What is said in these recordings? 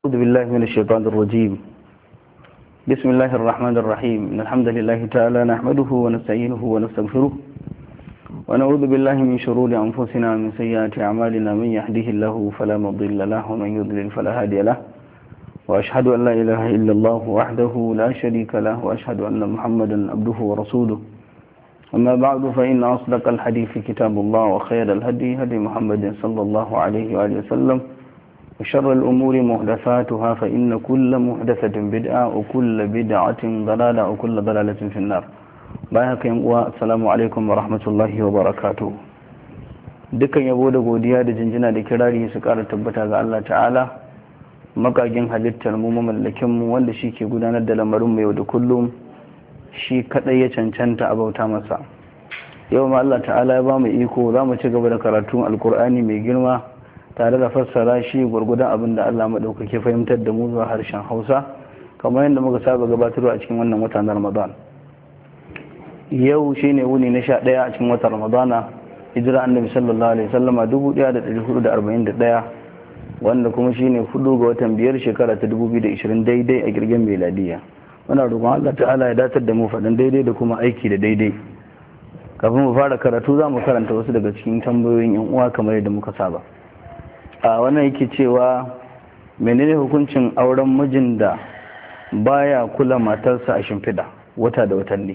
أعوذ بالله من الشيطان الرجيم. بسم الله الرحمن الرحيم. إن الحمد لله تعالى نحمده ونستعينه ونستغفره ونعوذ بالله من شرور أنفسنا ومن سيئات أعمالنا. من يهده الله فلا مضل له ومن يضلل فلا هادي له، وأشهد أن لا إله إلا الله وحده لا شريك له، وأشهد أن محمدا عبده ورسوله. أما بعد، فإن أصدق الحديث كتاب الله، وخير الهدي هدي محمد صلى الله عليه وآله وسلم، وشر الأمور محدثاتها، فإن كل محدثة بدعة وكل بدعة ضلالة وكل ضلالة في النار. بايعك والسلام عليكم ورحمة الله وبركاته. dukkan yabo da godiya da jinjina da kirari su ƙara tabbata ga Allah ta'ala, makagin halittar mu, mamallakin mu, wanda shi ke gudanar da lamarin mu yau da kullum. Shi kadai ya cancanta a bauta masa. Yau ma Allah ta'ala ya ba mu iko za mu ci gaba da karatun alkur'ani mai girma tare da fassara shi gwargwadon abin da Allah maɗaukake fahimtar da mu zuwa harshen Hausa, kamar yadda muka saba gabatarwa a cikin wannan watan Ramadan. Yau shine wuni na 11 a cikin watan Ramadana, hijira annabi sallallahu alaihi wasallama 1441, wanda kuma shine 4 ga watan 5 shekara ta 2020 daidai a girgin miladiya. Muna roƙon Allah ta'ala ya datar da mu faɗin daidai da kuma aiki da daidai. Kafin mu fara karatu za mu karanta wasu daga cikin tambayoyin yan uwa kamar yadda muka saba. A wannan yake cewa menene hukuncin auren mijin da baya kula matarsa a shimfiɗa wata da watanni?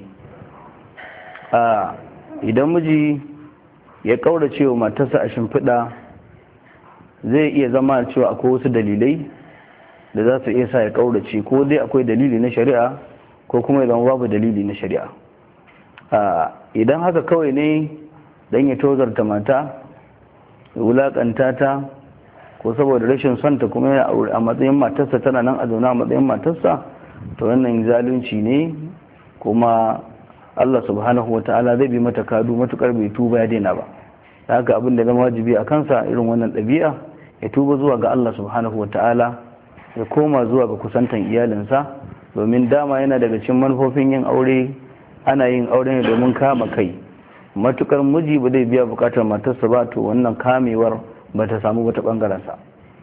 Idan miji ya kaurace wa matarsa a shimfiɗa, zai iya zama cewa akwai wasu dalilai da za su iya sa ya kaurace, ko dai akwai dalili na shari'a ko kuma ya zama babu dalili na shari'a. Idan haka kawai ne dan ya tozarta mata, ya wulakanta ta, ko saboda rashin son ta kuma a matsayin matarsa tana nan a zauna a matsayin matarsa, to wannan zalunci ne, kuma Allah subhanahu wa ta'ala zai bi mata kadu matukar bai tuba ya daina ba. Da haka abin da zama wajibi a kansa irin wannan ɗabi'a, ya tuba zuwa ga Allah subhanahu wa ta'ala, ya koma zuwa ga kusantan iyalinsa, domin dama yana daga cikin manufofin yin aure. Ana yin aure ne domin kama kai. Matukar miji ba zai biya bukatar matarsa ba, to wannan kamewar ba ta samu wata bangarensa.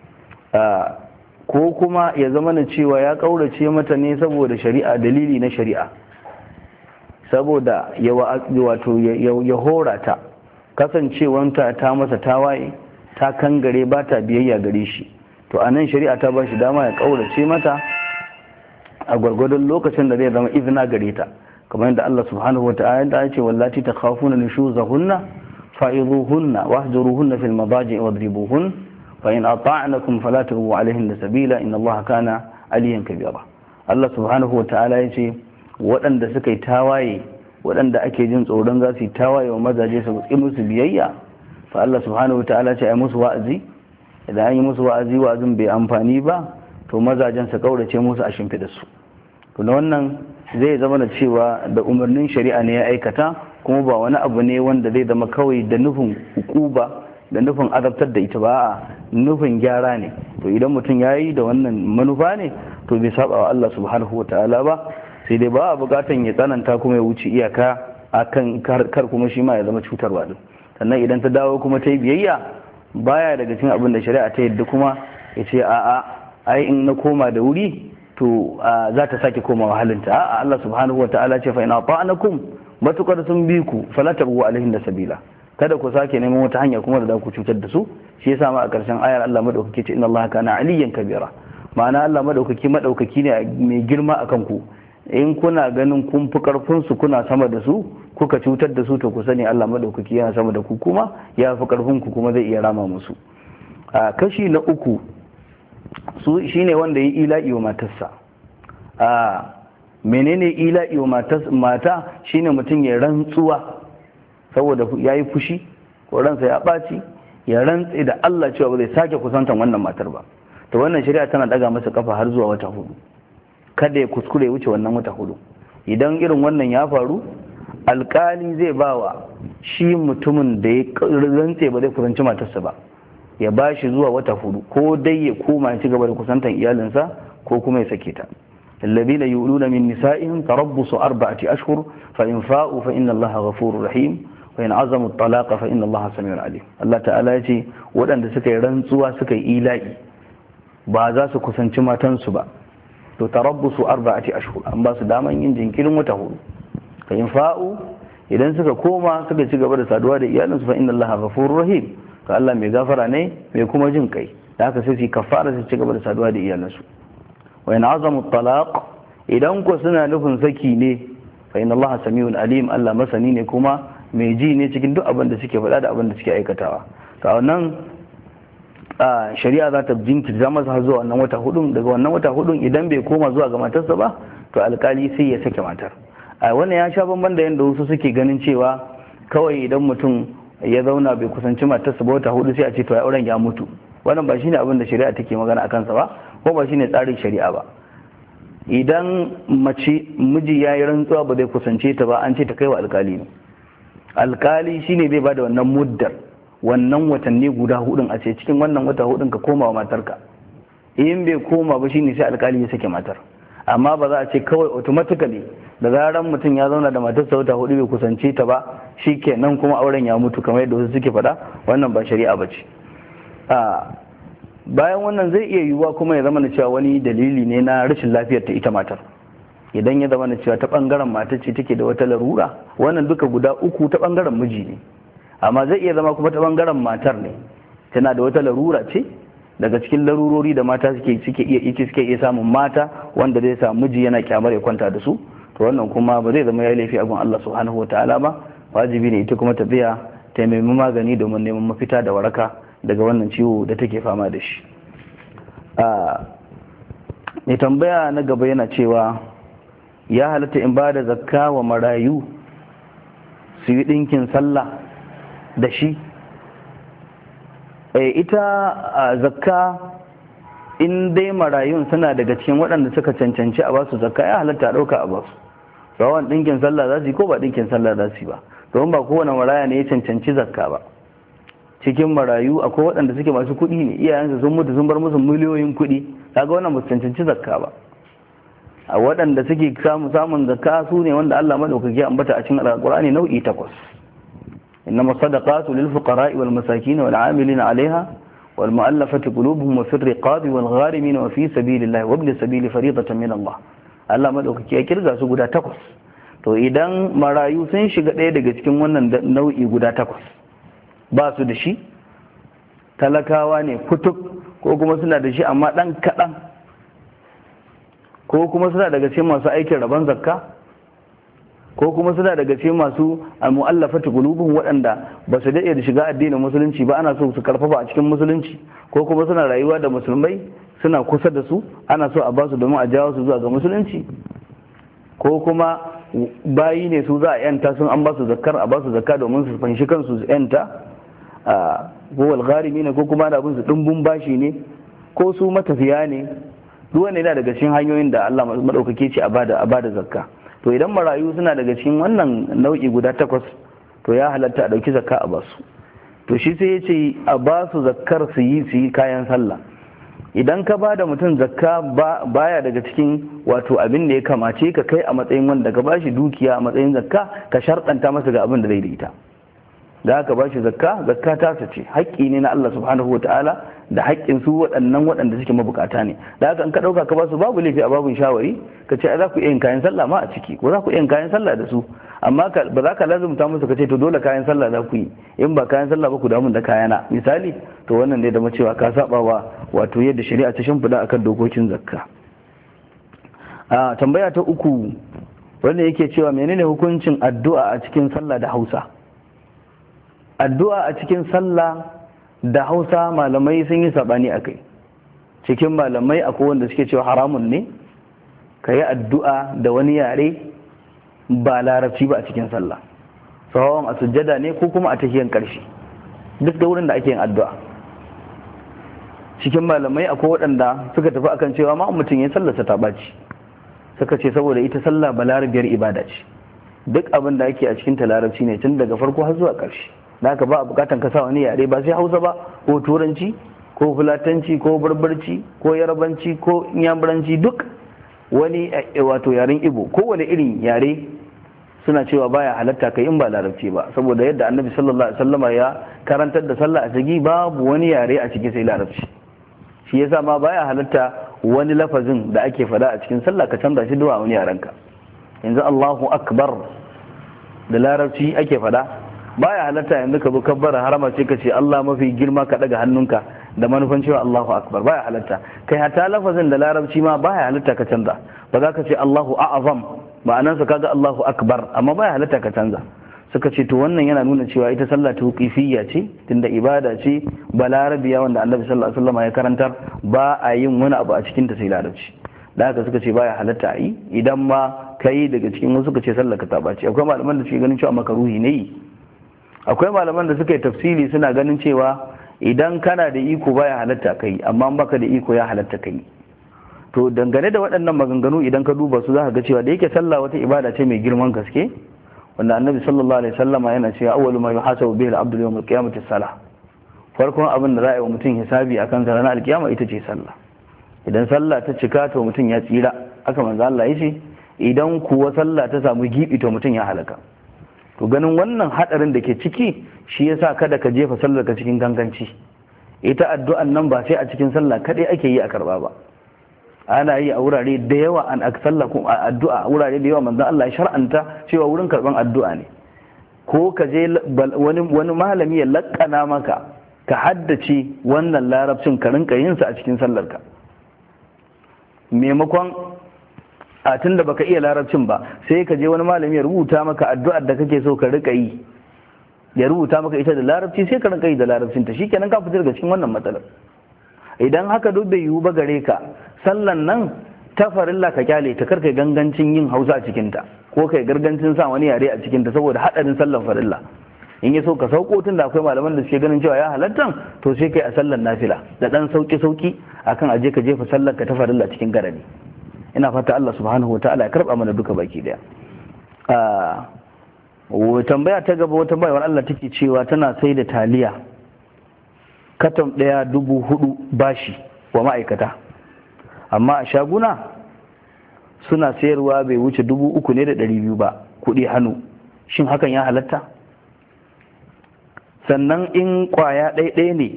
Ko kuma ya zama na cewa ya kaurace mata ne saboda shari'a, dalili na shari'a, saboda ya hora ta, kasancewanta ta masa tawaye, ta kangare, ba ta biyayya gare shi. To a nan shari'a ta ba shi dama ya kaurace mata a gwargwadon lokacin da zai zama izina gare ta, kamar yadda Allah subhanahu wa ta'ala ya ce wallati takhafuna nushuzahunna fa'izuhunna wahjuruhunna fil madaji wadribuhun fa in ata'nakum fala tabghu alayhinna sabila inna Allaha kana aliyan kabira. Allah subhanahu wa ta'ala ya ce waɗanda suka yi tawaye, waɗanda ake jin tsoron za su yi tawaye wa mazaje su yi musu biyayya, fa Allah subhanahu wa ta'ala ce ai musu wa'azi. Idan an yi musu wa'azin bai amfani ba, to mazajen su kaurace musu a shimfiɗa su. To na wannan zai zama da cewa da umarnin shari'a ne ya aikata, kuma ba wani abu ne wanda zai zama kawai da nufin hukuba, da nufin azabtar da ita ba, a nufin gyara ne. To idan mutum ya yi da wannan manufa ne, to bai saba wa Allah subhanahu wa ta'ala ba, sai dai ba a bukatan ya tsananta kuma ya wuce iyaka akan kar kuma shi ma ya zama cutarwa din. Sannan idan ta dawo kuma ta yi biyayya, baya daga cikin abin da shari'a ta yadda kuma ya ce a'a ai in na koma da wuri to za ta sake komawa halinta. A'a, Allah subhanahu wa ta'ala ce fa ina ta'anakum, matukar sun bi ku fala tabu alaihin da sabila, kada ku sake neman wata hanya kuma da za ku cutar da su. Shi yasa ma a ƙarshen ayar Allah madaukaki ce inna Allah kana aliyan kabira, ma'ana Allah madaukaki ne mai girma akan ku. In kuna ganin kun fi karfin su, kuna sama da su, kuka cutar da su, to ku sani Allah madaukaki yana sama da ku, kuma ya fi karfin ku, kuma zai iya rama musu. Kashi na uku su shine wanda ya yi ila'i wa matarsa. Menene ila'i wa mata? Shine mutum ya rantsuwa saboda ya yi fushi ko ransa ya ɓaci, ya rantse da Allah cewa ba zai sake kusantan wannan matar ba. To wannan shari'a tana daga masa kafa har zuwa wata 4. Kada ya kuskure ya wuce wannan wata 4. Idan irin wannan ya faru, alkali zai bawa shi mutumin da ya rantse ba zai kusanci matarsa ba, ya ba shi zuwa wata 4, ko dai ya koma ya ci gaba da kusantan iyalinsa, ko kuma ya sake ta. alladhina yuluna min nisa'ihim tarabbusu 4 ashhur fa in fa'u fa inna Allaha ghafurur rahim wa in azamu at-talaqa fa inna Allaha samiun alim. Allah ta'ala yace waɗanda suka yi rantsuwa suka yi ila'i ba za su kusanci matansu ba, to tarabbusu 4 ashhur, an ba su daman yin jinkirin wata 4. fa in fa'u, idan suka koma suka ci gaba da saduwa da iyalinsu, fa inna Allaha ghafurur rahim, to Allah mai gafara ne mai kuma jin kai, da haka sai su kafara su ci gaba da saduwa da iyalinsu. wa in azamu talaq, idan ko suna nufin saki ne, fa inna Allaha samiun alim, Allah masani ne kuma mai ji ne cikin duk abin da suke faɗa da abin da suke aikatawa. to wannan shari'a za ta jinkirta masa har zuwa wannan wata 4. daga wannan wata 4 idan bai koma zuwa ga matarsa ba, to alkali sai ya sake matar. wannan ya sha bamban da yadda wasu suke ganin cewa kawai idan mutum ya zauna bai kusanci matarsa ba wata 4 sai a ce to ya auren ya mutu. wannan ba shine abin da shari'a take magana akan sa ba, ko ba shine tsarin shari'a ba. idan miji ya yi rantsuwa ba zai kusance ta ba, an ce ta kai wa alkali ne. alkali shine zai bada wannan muddar, wannan watanni guda 4 a ce cikin wannan wata 4 ka koma wa matarka. in bai koma ba shine sai alkali ya sake matar. amma ba za a ce kawai automatically da zaran mutum ya zauna da matarsa wata 4 bai kusance ta ba shikenan kuma auren ya mutu kamar yadda wasu suke faɗa. wannan ba shari'a ba ce. bayan wannan zai iya yiwuwa kuma ya zama na cewa wani dalili ne na rashin lafiyar ta ita matar. idan ya zama na cewa ta bangaren matar ce take da wata larura, wannan duka guda 3 ta bangaren miji ne, amma zai iya zama kuma ta bangaren matar ne, tana da wata larura ce daga cikin larurori da mata suke iya samun mata wanda zai sa miji yana kyamar ya kwanta da su. to wannan kuma ba zai zama ya laifi abin Allah subhanahu wataala ba. wajibi ne ita kuma ta tsaya ta nemi magani domin neman mafita da waraka daga wannan ciwo da take fama da shi. mai tambaya na gaba yana cewa ya halatta in ba da zakka wa marayu su yi ɗinkin sallah da shi. ita zakka in dai marayun suna daga cikin waɗanda suka cancanci a basu zakka, ya halatta a ɗauka a basu. rawan ɗinkin sallah za su yi ko ba ɗinkin sallah za su yi ba, domin ba kowane maraya ne ya cancanci zakka ba. cikin marayu akwai waɗanda suke masu kuɗi ne, iyayensu sun mutu sun bar musu miliyoyin kuɗi, kaga wannan ba su cancanci zakka ba. a waɗanda suke samun zakka su ne wanda Allah madaukaki ambata a cikin alqur'ani nau'i 8. innama sadaqatu lil fuqara'i wal masakin wal 'amilina 'alayha wal mu'allafati qulubuhum wa fir riqabi wal gharimin wa fi sabilillahi wa ibn sabili fariidatan min Allah. Allah madaukaki ya kirga su guda 8. to idan marayu sun shiga ɗaya daga cikin wannan nau'i guda 8, ba su da shi, talakawa ne kutuk, ko kuma suna da shi amma ɗan kaɗan, ko kuma suna daga cikin masu aikin rabon zakka, ko kuma suna daga cikin masu mu'allafati qulubuhum waɗanda ba su daɗe da shiga addinin musulunci ba, ana so su karfafa a cikin musulunci, ko kuma suna rayuwa da musulmai suna kusa da su, ana so a ba su domin a jawo su zuwa ga musulunci, ko kuma bayi ne su za a yanta sun an ba su zakkar, a ba su zakka domin su fanshi kansu su yanta, ko walgharimi ne, ko kuma da abin su dimbin bashi ne, ko su matafiya ne. duk wanda yana daga cikin hanyoyin da Allah madaukake ce a bada zakka. to idan marayu suna daga cikin wannan nau'i guda 8, to ya halatta a dauki zakka a basu. to shi sai ya ce a basu zakkar su yi kayan sallah. idan ka ba da mutum zakka baya daga cikin wato abin da ya kamace ka kai a matsayin wanda ka bashi dukiya a matsayin zakka, ka sharɗanta masa ga abin da zai da ita. da aka bashi zakka ta ce haƙƙi ne na Allah subhanahu wataala da haƙƙin su waɗannan waɗanda suke mabukata ne. da haka in ka ɗauka ka basu babu laifi a babun shawari, ka ce za ku iya yin kayan sallah ma a ciki, ko za ku iya yin kayan sallah da su, amma ba za ka lazumta musu ka ce to dole kayan sallah za ku yi, in ba kayan sallah ba ku damu da kayana misali. to wannan dai da cewa ka saba wa wato yadda shari'a ta shimfiɗa akan dokokin zakka. tambaya ta 3 wanda yake cewa menene hukuncin addu'a a cikin sallah da Hausa. addu'a a cikin sallah da Hausa malamai sun yi sabani akai. cikin malamai akwai wanda suke cewa haramun ne ka yi addu'a da wani yare ba larabci ba a cikin sallah, sawawan a sujjada ne ko kuma a tahiyan ƙarshe, duk da wurin da ake yin addu'a. cikin malamai akwai waɗanda suka tafi akan cewa ma mutum ya sallarsa ta ɓaci, suka ce saboda ita sallah ba larabiyar ibada ce, duk abin da ake a cikin ta larabci ne tun daga farko har zuwa ƙarshe. da haka ba a bukatan ka sa wani yare, ba sai Hausa ba ko Turanci ko Fulatanci ko Barbarci ko Yarabanci ko Inyamuranci, duk wani wato yaren Igbo ko wani irin yare suna cewa baya halatta kai in ba larabci ba, saboda yadda Annabi sallallahu alaihi wasallama ya karantar da sallah a ciki babu wani yare a ciki sai larabci. shi yasa ma baya halatta wani lafazin da ake fada a cikin sallah ka canza shi da wani yaranka. yanzu Allahu akbar da larabci ake fada, baya halatta yanzu ka zo kabbara harama sai ka ce Allah mafi girma ka daga hannunka da manufan cewa Allahu akbar, baya halatta. kai hata lafazin da larabci ma baya halatta ka canza, ba za ka ce Allahu a'azam ma'anarsa kaga Allahu akbar, amma baya halatta ka canza. suka ce to wannan yana nuna cewa ita sallah ta wuqifiyya ce, tunda ibada ce balarabiya wanda Annabi sallallahu alaihi wasallam ya karantar, ba a yin wani abu a cikin ta sai larabci. da haka suka ce baya halatta a yi, idan ma kai daga cikin wasu suka ce sallah ka ta bace. akwai malaman da suke ganin cewa makaruhi ne, akwai malaman da suka yi tafsiri suna ganin cewa idan kana da iko baya halatta kai, amma in baka da iko ya halatta kai. to dangane da waɗannan maganganu idan ka duba su za ka ga cewa da yake sallah wata ibada ce mai girman gaske, wanda Annabi sallallahu alaihi wasallama yana cewa awwalu ma yuhasabu bihi al-abdu yawm al-qiyamati as-salah, farkon abin da za a yi wa mutum hisabi akan sa ranar alkiyama ita ce sallah. idan sallah ta cika to mutum ya tsira, aka manzo Allah yace idan kuwa sallah ta samu gibi to mutum ya halaka. to ganin wannan hadarin da ke ciki shi yasa kada ka jefa sallar ka cikin ganganci. ita addu'an nan ba sai a cikin sallah kadai ake yi a karba ba, ana yi a wurare da yawa, an sallah ko addu'a a wurare da yawa manzon Allah ya shar'anta cewa wurin karban addu'a ne. ko ka je wani malami ya lakkana maka ka haddace wannan larabcin ka rinka yin sa a cikin sallar ka, maimakon a tunda baka iya larabcin ba sai ka je wani malami ya rubuta maka addu'ar da kake so ka rika yi, ya rubuta maka ita da larabci sai ka rinka yi da larabcin ta, shikenan ka fita daga cikin wannan matsalar. idan haka duk bai yiwu ba gare ka, sallan nan ta farilla ka kyale ta, karkai gangancin yin Hausa a cikin ta, ko kai gargancin sa wani yare a cikin ta saboda hadarin sallan farilla. in ya so ka sauko, tun da akwai malaman da suke ganin cewa ya halatta, to sai kai a sallan nafila da dan sauki akan aje ka jefa sallar ka ta farilla cikin garani. ina fata Allah subhanahu wataala ya karba mana duka baki daya. tambaya ta gaba, wata bayar Allah take cewa tana sai da taliya katon 4,000 bashi wa ma'aikata, amma a shaguna suna sayarwa bai wuce 3,200 ba kuɗi hannu. shin hakan ya halatta? sannan in kwaya ɗaiɗaya ne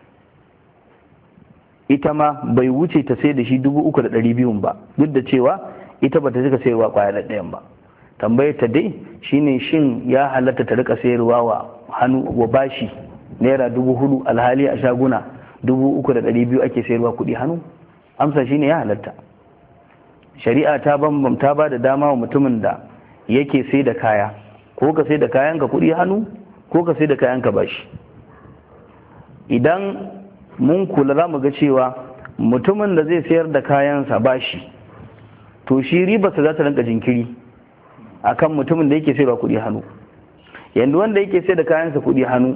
ita ma bai wuce ta sai da shi 3,200 ba, duk da cewa ita ba ta cika sayarwa kwaya ɗayan ba. tambayar ta dai shine shin ya halatta ta rika sayarwa wa hannu wa bashi naira 4,000 alhali a shaguna 3,200 ake sayarwa kuɗi hannu? amsa shine ya halatta. shari'a ta bambamta ba da dama wa mutumin da yake sai da kaya, ko ka sai da kayanka kuɗi hannu ko ka sai da kayanka bashi. idan mun kula za mu ga cewa mutumin da zai sayar da kayansa bashi, to shi ribarsa za ta rinka jinkiri akan mutumin da yake sayarwa kuɗi hannu. yanzu wanda yake sai da kayansa kuɗi hannu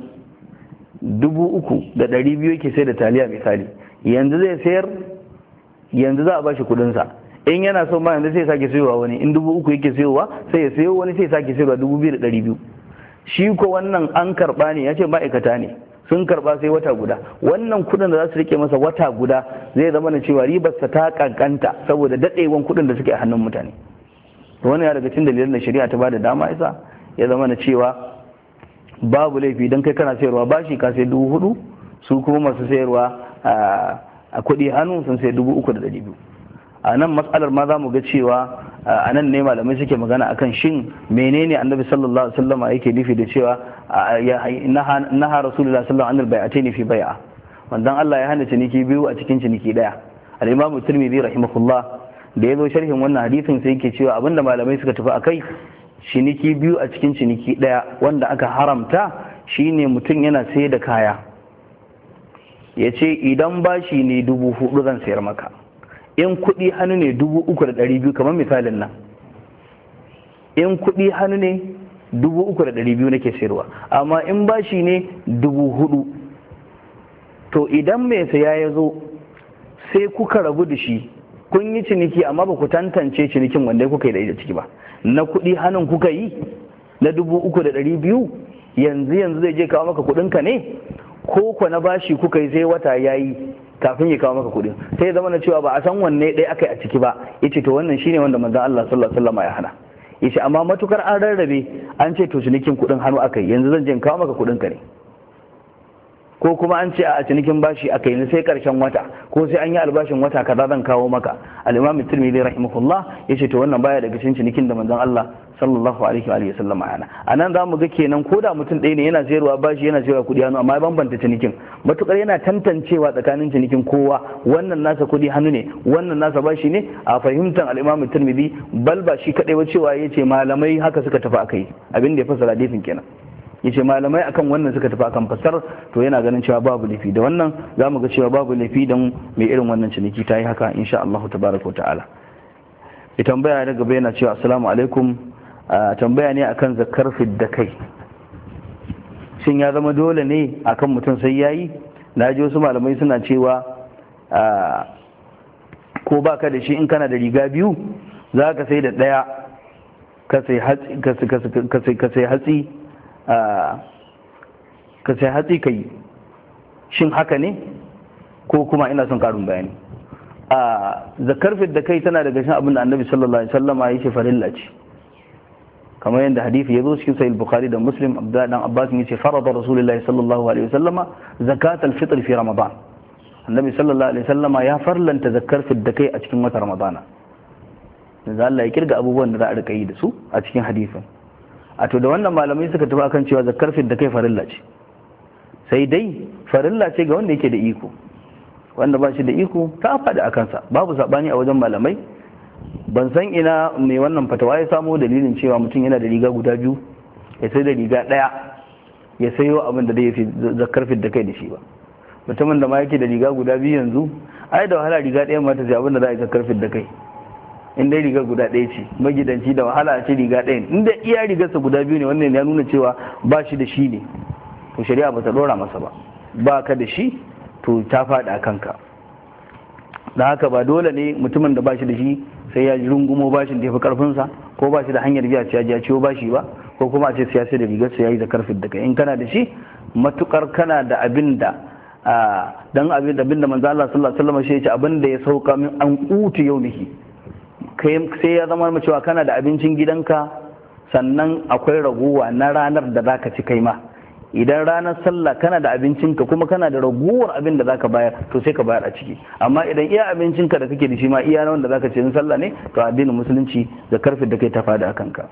3,200 yake sai da taliya misali, yanzu zai sayar, yanzu za a bashi kuɗinsa. in yana so ma yanzu sai sake sayowa wani, in 3,000 yake sayowa sai ya sayo wani sai sake sayowa 2,200. shi ko wannan an karba ne, ya ce ma'aikata ne sun karba sai wata guda, wannan kudin da za su rike masa wata guda zai zama na cewa ribarsa ta kankanta saboda daɗewan kudin da suke a hannun mutane. wani ya daga cikin dalilan da shari'a ta bada dama isa ya zama na cewa babu laifi don kai kana sayarwa bashi ka sai 4,000, su kuma masu sayarwa a kuɗi hannu sun sai 3,200. a nan matsalar ma za mu ga cewa a nan ne malamai suke magana akan shin menene Annabi sallallahu alaihi wasallam yake nufi da cewa naha rasulullah sallallahu alaihi wasallam fi bai'a, wannan Allah ya hana ciniki biyu a cikin ciniki daya. al-imam tirmidhi rahimahullah da yazo sharhin wannan hadisin sai yake cewa abinda malamai suka tafi akai, ciniki biyu a cikin ciniki daya wanda aka haramta shine mutum yana sayar da kaya yace idan bashi ne 4,000 zan sayar maka, in kuɗi hannu ne 3,200 kamar misalin nan, in kuɗi hannu ne 3,200 nake sayarwa, amma in bashi ne 4,000. to idan mai saya ya zo sai kuka rabu da shi, kun yi ciniki amma ba ku tantance cinikin wanda kuka yi da ciki ba, na kuɗi hannun kuka yi na 3,200, yanzu zai je kawo maka kuɗinka ne, ko ko na bashi kuka yi sai wata yayi kafin ya kawo maka kuɗin, sai zama na cewa ba a san wanne ɗaya aka yi a ciki ba. yace to wannan shine wanda manzon Allah sallallahu alaihi wasallam ya hana. yace amma matukar an rarrabe, an ce to cinikin kuɗin hannu aka yi, yanzu zan je in kawo maka kuɗin ka ne, ko kuma an ce a cinikin bashi aka yi sai karshen wata ko sai an yi albashin wata kaza zan kawo maka. al-imam tirmidhi rahimahullah yace to wannan baya daga cikin cinikin da manzon Allah sallallahu alaihi wa sallam ana anan zamu ga kenan ko da mutum ɗaya ne yana sayarwa bashi yana sayarwa kudi hannu amma ya bambanta cinikin matukar yana tantancewa tsakanin cinikin kowa wannan nasa kudi hannu ne wannan nasa bashi ne a fahimtar al-imam tirmidhi bal ba shi kadai ba cewa yace malamai haka suka tafi akai abin da ya fasara hadisin kenan yace malamai akan wannan suka tafi akan fasar to yana ganin cewa babu laifi da wannan zamu ga cewa babu laifi dan mai irin wannan ciniki tayi haka insha Allah tabaraka ta'ala. Ita tambaya daga gaba yana cewa assalamu alaikum, tambaya ne akan zakar fidda kai, shin ya zama dole ne akan mutum sai yayi? Na ji wasu malamai suna cewa ko baka da shi in kana da riga biyu za ka sai da ɗaya ka sai hatsi ka yi, shin haka ne ko kuma ina son karin bayani? Zakar fidda kai tana daga cikin abin da annabi sallallahu alaihi wasallama ya ce farilla ce, kamar yadda hadisi ya zo cikin sahih bukhari da muslim. Abdullahi dan abbas ya ce farada rasulullahi sallallahu alaihi wasallama zakat al-fitr fi ramadan, annabi sallallahu alaihi wasallama ya farlanta zakar fidda kai a cikin watan ramadana. da Allah ya kirga abubuwan da za a rika yi da su a cikin hadisin. A to da wannan malamai suka tafi akan cewa zakar fidda kai farilla ce, sai dai farilla ce ga wanda yake da iko, wanda ba shi da iko ta faɗi a kansa, babu saɓani a wajen malamai. Ban san ina mai wannan fatawa ya samo dalilin cewa mutum yana da riga guda biyu ya sai da riga ɗaya ya sayo abin da zai fi zakar fidda kai da shi ba. Mutumin da ma yake da riga guda biyu yanzu ai da wahala riga ɗaya ma ta sai abin da za a yi zakar fidda kai, in dai rigar guda ɗaya ce. Magidanci da wahala a ce riga ɗaya, in dai iya rigarsa guda biyu ne, wannan ya nuna cewa ba shi da shi ne, to shari'a ba ta ɗora masa ba. Ba ka da shi to ta faɗi a kanka. Da haka ba dole ne mutumin da ba shi da shi sai ya ji rungumo bashin da ya fi karfinsa, ko ba shi da hanyar biya ya ciwo bashi ba, ko kuma a ce siyasa da rigarsa ya yi zakar fidda kai. In kana da shi matukar kana da abin da dan abin da manzo Allah sallallahu alaihi wasallam shi ya ce abin da ya sauka min an qutu yaumihi, kai sai ya zama cewa kana da abincin gidanka sannan akwai raguwa na ranar da zaka ci kai ma. Idan ranar sallah kana da abincinka kuma kana da raguwar abin da zaka bayar, to sai ka bayar a ciki. Amma idan iya abincinka da kake da shi ma iya na wanda zaka ci in sallah ne, to addinin musulunci da karfi da kai ta fada akan ka.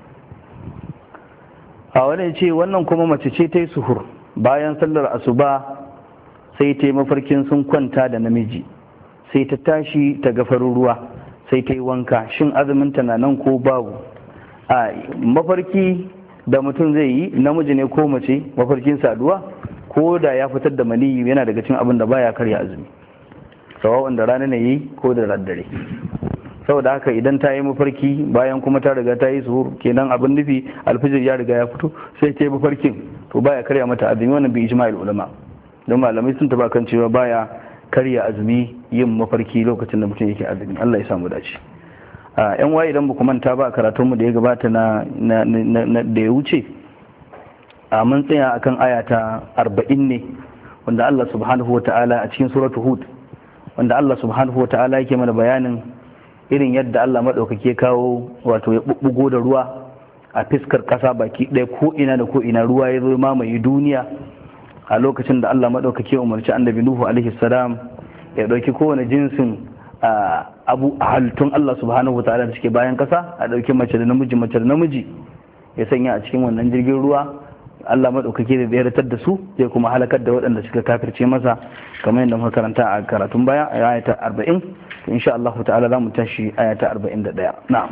A wani ce wannan kuma mace ce ta yi suhur bayan sallar asuba, sai ta yi mafarkin sun kwanta da namiji, sai ta tashi ta ga farin ruwa, sai ta yi wanka. Shin azumin ta na nan ko babu? A mafarki da mutum zai yi, namiji ne ko mace, mafarkin saduwa ko da ya fitar da maniyi yana daga cikin abin da baya karya azumi, sawa'un da rana ne yi ko da daddare. Saboda haka idan ta yi mafarki bayan kuma ta riga ta yi suhur, kenan abin nufi alfijir ya riga ya fito, sai ta yi mafarkin, to baya karya mata azumi. Wannan bi ijma'il ulama, don malamai sun taba kan cewa baya karya azumi yin mafarki lokacin da mutum yake azumi. Allah ya samu dace. Yan waye idan baku manta ba, karatunmu da ya gabata na da ya wuce, mun tsaya akan ayata 40 ne, wanda Allah subhanahu wa ta'ala a cikin suratu Hud, wanda Allah subhanahu wa ta'ala yake mana bayanin irin yadda Allah maɗaukake kawo, wato ya bubbugo da ruwa a fiskar ƙasa baki ɗaya, ko ina da ko ina ruwa ya zo mamaye duniya a lokacin da Allah maɗaukake umarci annabi Nuhu alaihi salam ya ɗauki kowane jinsin abu a halittun Allah subhanahu wa ta'ala da suke bayan kasa, a ɗauki mace da namiji ya sanya a cikin wannan jirgin ruwa. Allah maɗaukaki da tseratar da su, zai kuma halakar da waɗanda suka kafirce masa, kamar yadda muka karanta a karatun baya a ayata 40. insha Allah ta'ala za mu tashi ayata 41. na'am.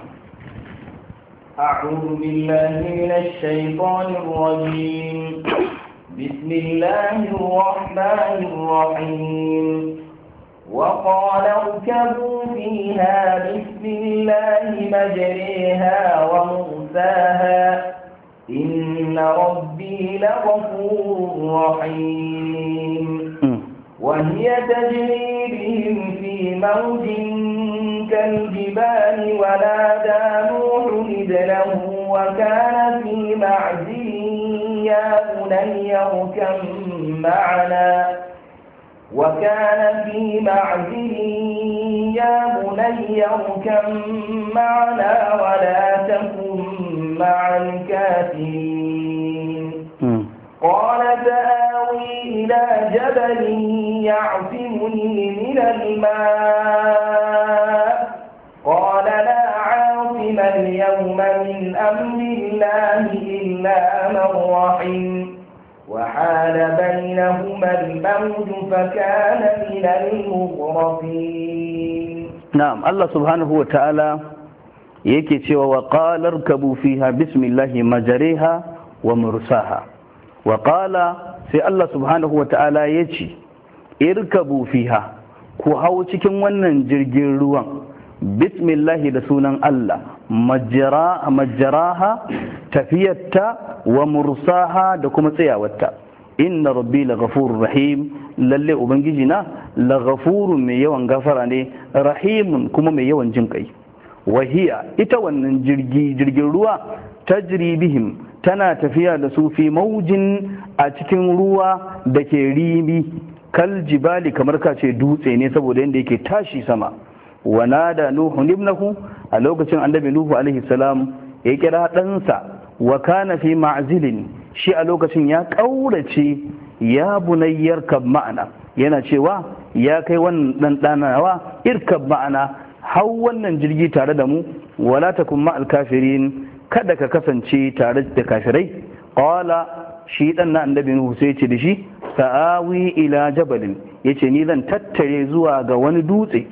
أعوذ بالله من الشيطان الرجيم. بسم الله الرحمن الرحيم. وقال اركبوا فيها بسم الله مجريها ومرساها إن ربي لغفور رحيم. وهي تجري بهم في موج كالجبال ونادى نوح ابنه وكان في معزل يا بني اركب معنا ولا تكن مع الكافرين. قال سآوي إلى جبل يعصمني من الماء قال لا عاصم اليوم من أمر الله إلا من رحم وحال بينهما الموج فكان من المغرقين. نعم الله سبحانه وتعالى yake cewa wa qala irkabu fiha bismillahi majariha wa mursaha wa qala sai Allah subhanahu wa ta'ala yace irkabu fiha ku hau cikin wannan jirgin ruwan bismillahi da sunan Allah majaraha tafiyarta wa mursaha da kuma tsayawarta inna rabbi laghafurur rahim lalle ubangiji na laghafurun mai yawan gafara ne rahimun kuma mai yawan jin kai wahiya ita wannan jirgin ruwa tajri bihim tana tafiya da su fi maujin a cikin ruwa da ke ribi kal jibali kamar kace dutse ne saboda yadda yake tashi sama wa nada nuhu ibnahu a lokacin annabi nuhu alaihi salam ya kira ɗansa wa kana fi ma'zilin shi a lokacin ya ƙaurace ya bunayyar kab ma'ana yana cewa ya kai wannan dan danawa irkab ma'ana hau wannan jirgi tare da mu wala takun ma'al kafirin kada ka kasance tare da kafirai qala shi dan na annabi nuhu sai ce da shi sa'awi ila jabalin yace ni zan tattare zuwa ga wani dutse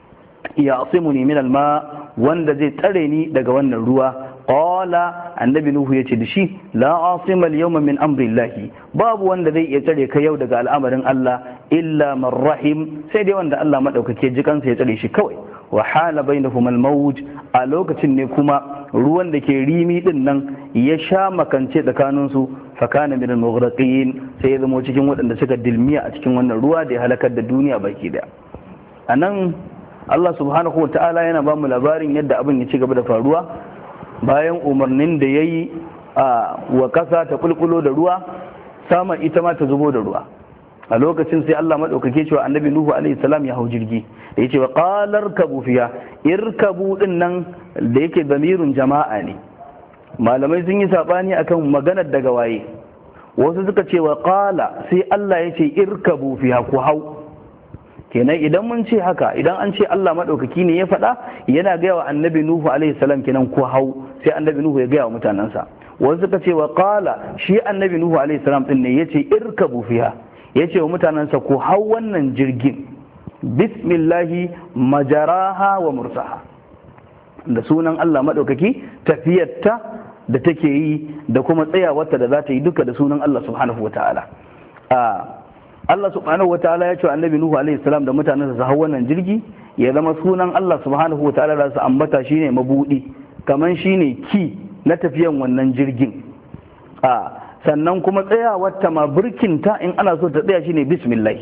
ya asimuni min alma wanda zai tsare ni daga wannan ruwa qala annabi nuhu yace da shi la asima al-yawma min amrillahi babu wanda zai iya tsare ka yau daga al'amarin Allah illa man rahim sai dai wanda Allah madaukake ji kansa ya tsare shi kawai wa hala bainahum al-mawj a lokacin ne kuma ruwan da ke rimi din nan ya sha makance tsakanin su fa kana min al-mughraqin sai ya zama cikin waɗanda suka dilmiya a cikin wannan ruwa da ya halakar da duniya baki daya anan Allah subhanahu wa ta'ala yana ba mu labarin yadda abin ya ci gaba da faruwa bayan umarnin da ya yi wa ƙasa ta kulkulo da ruwa sama ita ma ta zubo da ruwa a lokacin sai Allah maɗaukake cewa annabi Nuhu alaihi salam ya hau jirgi da ya ce wa ƙalar kabu fiya irkabu ɗin nan da yake zamirin jama'a ne malamai sun yi saɓani akan maganar daga waye wasu suka ce wa ƙala sai Allah ya ce irkabu fiya ku hau kenan idan mun ce haka idan an ce Allah maɗaukaki ne ya faɗa yana gaya wa annabi Nuhu alaihi salam kenan ku hau sai annabi Nuhu ya gaya wa mutanensa wasu suka ce wa qala shi annabi Nuhu alaihi salam din ne yace irkabu fiha yace wa mutanensa ku hau wannan jirgin bismillahi majaraha wa mursaha da sunan Allah maɗaukaki tafiyarta da take yi da kuma tsayawarta da za ta yi duka da sunan Allah subhanahu wataala Allah subhanahu wataala ya ce annabi Nuhu alaihi salam da mutanensa su hau wannan jirgi ya zama sunan Allah subhanahu wataala da su ambata shine mabudi kaman shine ki na tafiyan wannan jirgin sannan kuma tsayawar ta ma burkinta in ana so ta tsaya shine bismillah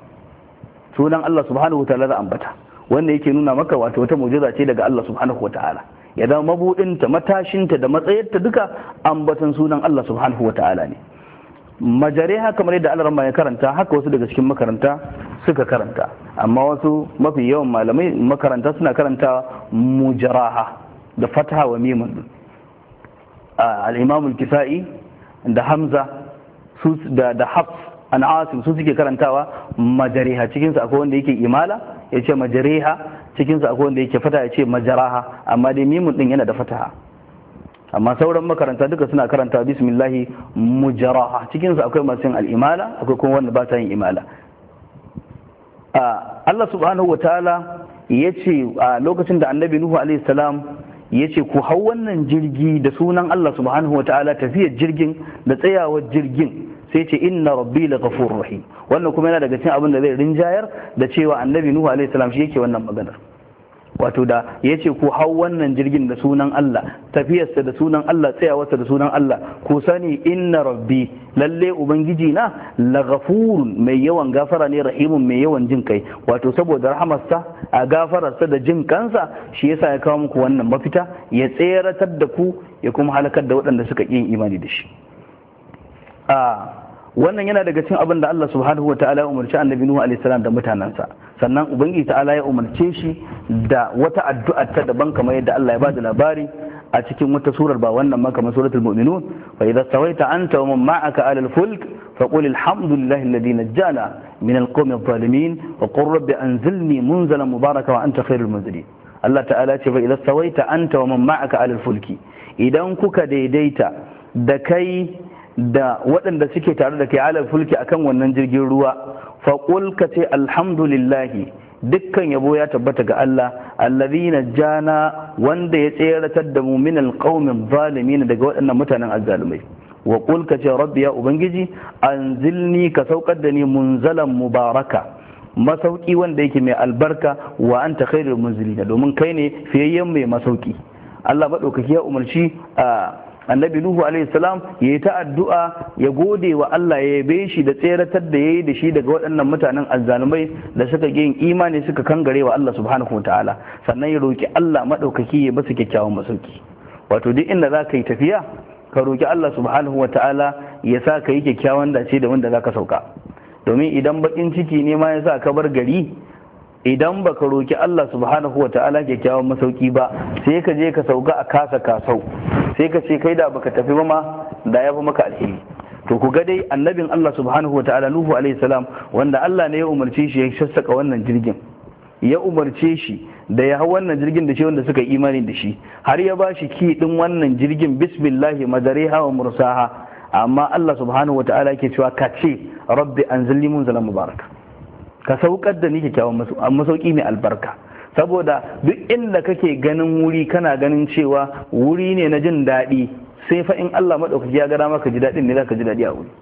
sunan Allah subhanahu wataala da ambata wanda yake nuna maka wato wata mu'jiza ce daga Allah subhanahu wataala ya zama mabudinta matashinta da matsayarta duka ambatan sunan Allah subhanahu wataala ne majariha kamar yadda Allah ya karanta haka wasu daga cikin makaranta suka karanta amma wasu mafi yawan malamai makaranta suna karanta mujaraha da fataha wa mimun al-imam al-kisai da hamza su da hafs an asim su suke karantawa majariha cikin su akwai wanda yake imala yace majariha cikin su akwai wanda yake fataha yace majaraha amma dai mimun din yana da fataha amma sauran makaranta duka suna karanta bismillahi mujaraha cikinsu akwai masu yin al'imala akwai kuma wanda ba ta yin imala Allah subhanahu wa ta'ala ya ce a lokacin da annabi Nuhu alaihi salam ya ce ku hau wannan jirgi da sunan Allah subhanahu wa ta'ala tafiyar jirgin da tsayawar jirgin sai ce inna rabbi la ghafurur rahim wannan kuma yana daga cikin abin da zai rinjayar da cewa annabi Nuhu alaihi salam shi yake wannan maganar wato da ya ce ku hau wannan jirgin da sunan Allah tafiyarsa da sunan Allah tsayawarsa da sunan Allah ku sani inna rabbi lalle ubangiji na laghafurun mai yawan gafara ne rahimun mai yawan jin kai wato saboda rahamarsa a gafararsa da jin kansa shi yasa ya kawo muku wannan mafita ya tseratar da ku ya kuma halakar da waɗanda suka yin imani da shi wannan yana daga cikin abin da Allah subhanahu wa ta'ala ya umarci annabi Nuhu alaihi salam da mutanansa sannan ubangiji ta'ala ya umarce shi da wata addu'a ta daban kamar yadda Allah ya bada labari a cikin wata surar ba wannan ma kamar suratul mu'minun fa idza sawaita anta wa man ma'aka 'ala al-fulk faqul alhamdulillahi alladhi najjana min alqawmi adh-dhalimin wa qur rabbi anzilni munzalan mubaraka wa anta khairul munzilin. Allah ta'ala ce fa idza sawaita anta wa man ma'aka 'ala al-fulki, idan kuka daidaita da kai da waɗanda suke tare da kai 'ala al-fulki akan wannan jirgin ruwa, faqul ka ce alhamdulillahi, dukkan yabo ya tabbata ga Allah, allazi najjana, wanda ya tseratar da mu min alqaumin zalimin, daga waɗannan mutanen azzalumai. wa qul ka ce rabbi ya ubangiji anzilni, ka saukar da ni munzalan mubaraka, masauki wanda yake mai albarka, wa anta khairul munzilin, domin kai ne fiyayyen mai masauki. Allah madaukaki ya umarci annabi Nuhu alaihi salam ya yi ta addu'a, ya gode wa Allah, ya yabe shi da tseratar da ya yi da shi daga waɗannan mutanen azzalumai da suka yin imani suka kangare wa Allah subhanahu wa ta'ala, sannan ya roki Allah maɗaukaki ya basu kyakkyawan masauki. Wato duk inda za ka yi tafiya ka roki Allah subhanahu wa ta'ala ya sa ka yi kyakkyawan dace da wanda za ka sauka, domin idan bakin ciki ne ma ya sa ka bar gari, idan baka roki Allah subhanahu wa ta'ala kyakkyawan masauki ba, sai ka je ka sauka a kasa kasau, sai ka ce kai da baka tafi ba ma da ya fi maka alheri. To ku ga dai annabin Allah subhanahu wa ta'ala Nuhu alaihi salam, wanda Allah ne ya umarce shi ya sassaka wannan jirgin, ya umarce shi da ya hau wannan jirgin da shi wanda suka yi imani da shi, har ya ba shi ki din wannan jirgin bismillahi majariha wa mursaha, amma Allah subhanahu wa ta'ala yake cewa ka ce rabbi anzilni munzalan mubaraka, ka saukar da ni kyakkyawan masauki mai albarka. Saboda duk inda kake ganin wuri kana ganin cewa wuri ne na jin daɗi, sai fa in Allah maɗaukaki ya gara maka ji daɗin ne za ka ji daɗi a wuri.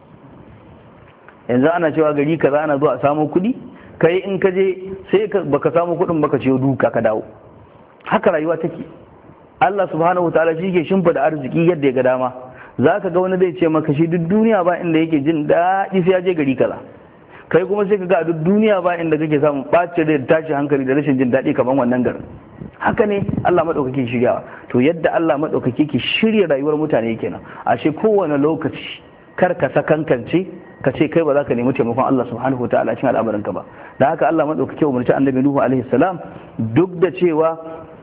Yanzu ana cewa gari kaza ana zuwa a samu kuɗi, kai in ka je sai baka samu kuɗin baka ce duka ka dawo. Haka rayuwa take. Allah subhanahu wa ta'ala shi ke shimfida arziki yadda ya ga dama. Za ka ga wani zai ce maka shi duk duniya ba inda yake jin daɗi sai ya je gari kaza. Kai kuma sai ka ga a duk duniya ba inda kake samun ɓacin da tashi hankali da rashin jin daɗi kamar wannan garin. Haka ne Allah maɗaukaki shiryawa. To yadda Allah maɗaukaki ke shirya rayuwar mutane kenan. Ashe kowane lokaci kar ka sakankance ka ce kai ba za ka nemi taimakon Allah subhanahu wa ta'ala cikin al'amarin ka ba. Da haka Allah maɗaukaki umarci annabi Nuhu alaihi salam, duk da cewa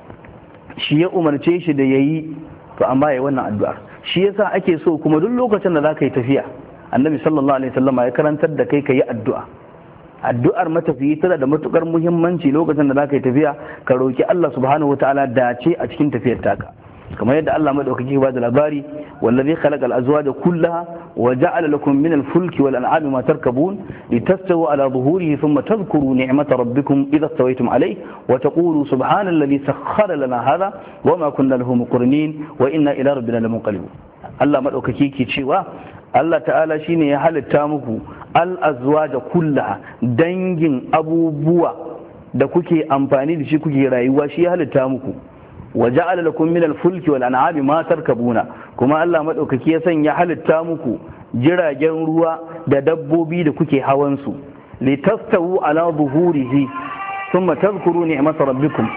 shi ya umarce shi da yayi, to amma yayi wannan addu'ar. Shi yasa ake so kuma duk lokacin da za ka yi tafiya, annabi sallallahu alaihi wasallam ya karantar da kai ka yi addu'a. Addu'ar matafiyi tana da matukar muhimmanci. Lokacin da za ka yi tafiya ka roki Allah subhanahu wataala dace a cikin tafiyar taka, kamar yadda Allah madaukaki ba da labari, wallazi khalaqa al-azwaja kullaha wa ja'ala lakum min al-fulki wal an'ami ma tarkabun litastawu ala dhuhurihi thumma tadhkuru ni'mata rabbikum idha stawaytum alayhi wa taqulu subhana alladhi sakhkhara lana hadha wa ma kunna lahu muqrinin wa inna ila rabbina lamunqalibun. Allah madaukaki ke cewa Allah ta'ala shine ya halitta muku al-azwaja kullaha, dangin abubuwa da kuke amfani da shi kuke rayuwa, shi ya halitta muku. wa ja'ala lakum min al-fulki wal an'ami ma tarkabuna, kuma Allah madaukaki ya sanya halitta muku jiragen ruwa da dabbobi da kuke hawan su, litastawu ala zuhurihi thumma tadhkuru ni'mata rabbikum,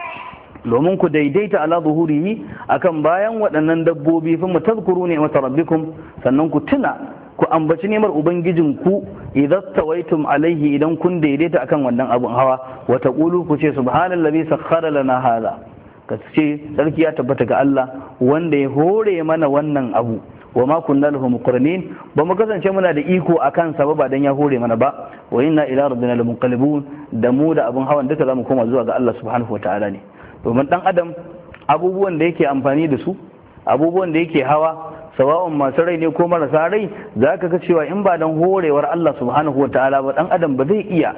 domin ku daidaita ala zuhurihi akan bayan waɗannan dabbobi, thumma tadhkuru ni'mata rabbikum, sannan ku tuna ku ambaci nemar ubangijinku idan tawaitum alaihi, idan kun daidaita akan wannan abun hawa, wa taqulu, ku ce subhanallazi sakhkhara lana hadha, ka ce sarki ya tabbata ga Allah wanda ya hore mana wannan abu, wa ma kunna lahu muqrinin, ba mu kasance muna da iko akan sa ba dan ya hore mana ba, wa inna ila rabbina lamunqalibun, da mu da abun hawan duka zamu koma zuwa ga Allah subhanahu wataala ne. Domin dan adam abubuwan da yake amfani da su, abubuwan da yake hawa, sawa'un masu rai ne ko marasa rai, za ka ga cewa in ba dan horewar Allah subhanahu wataala ba, dan adam ba zai iya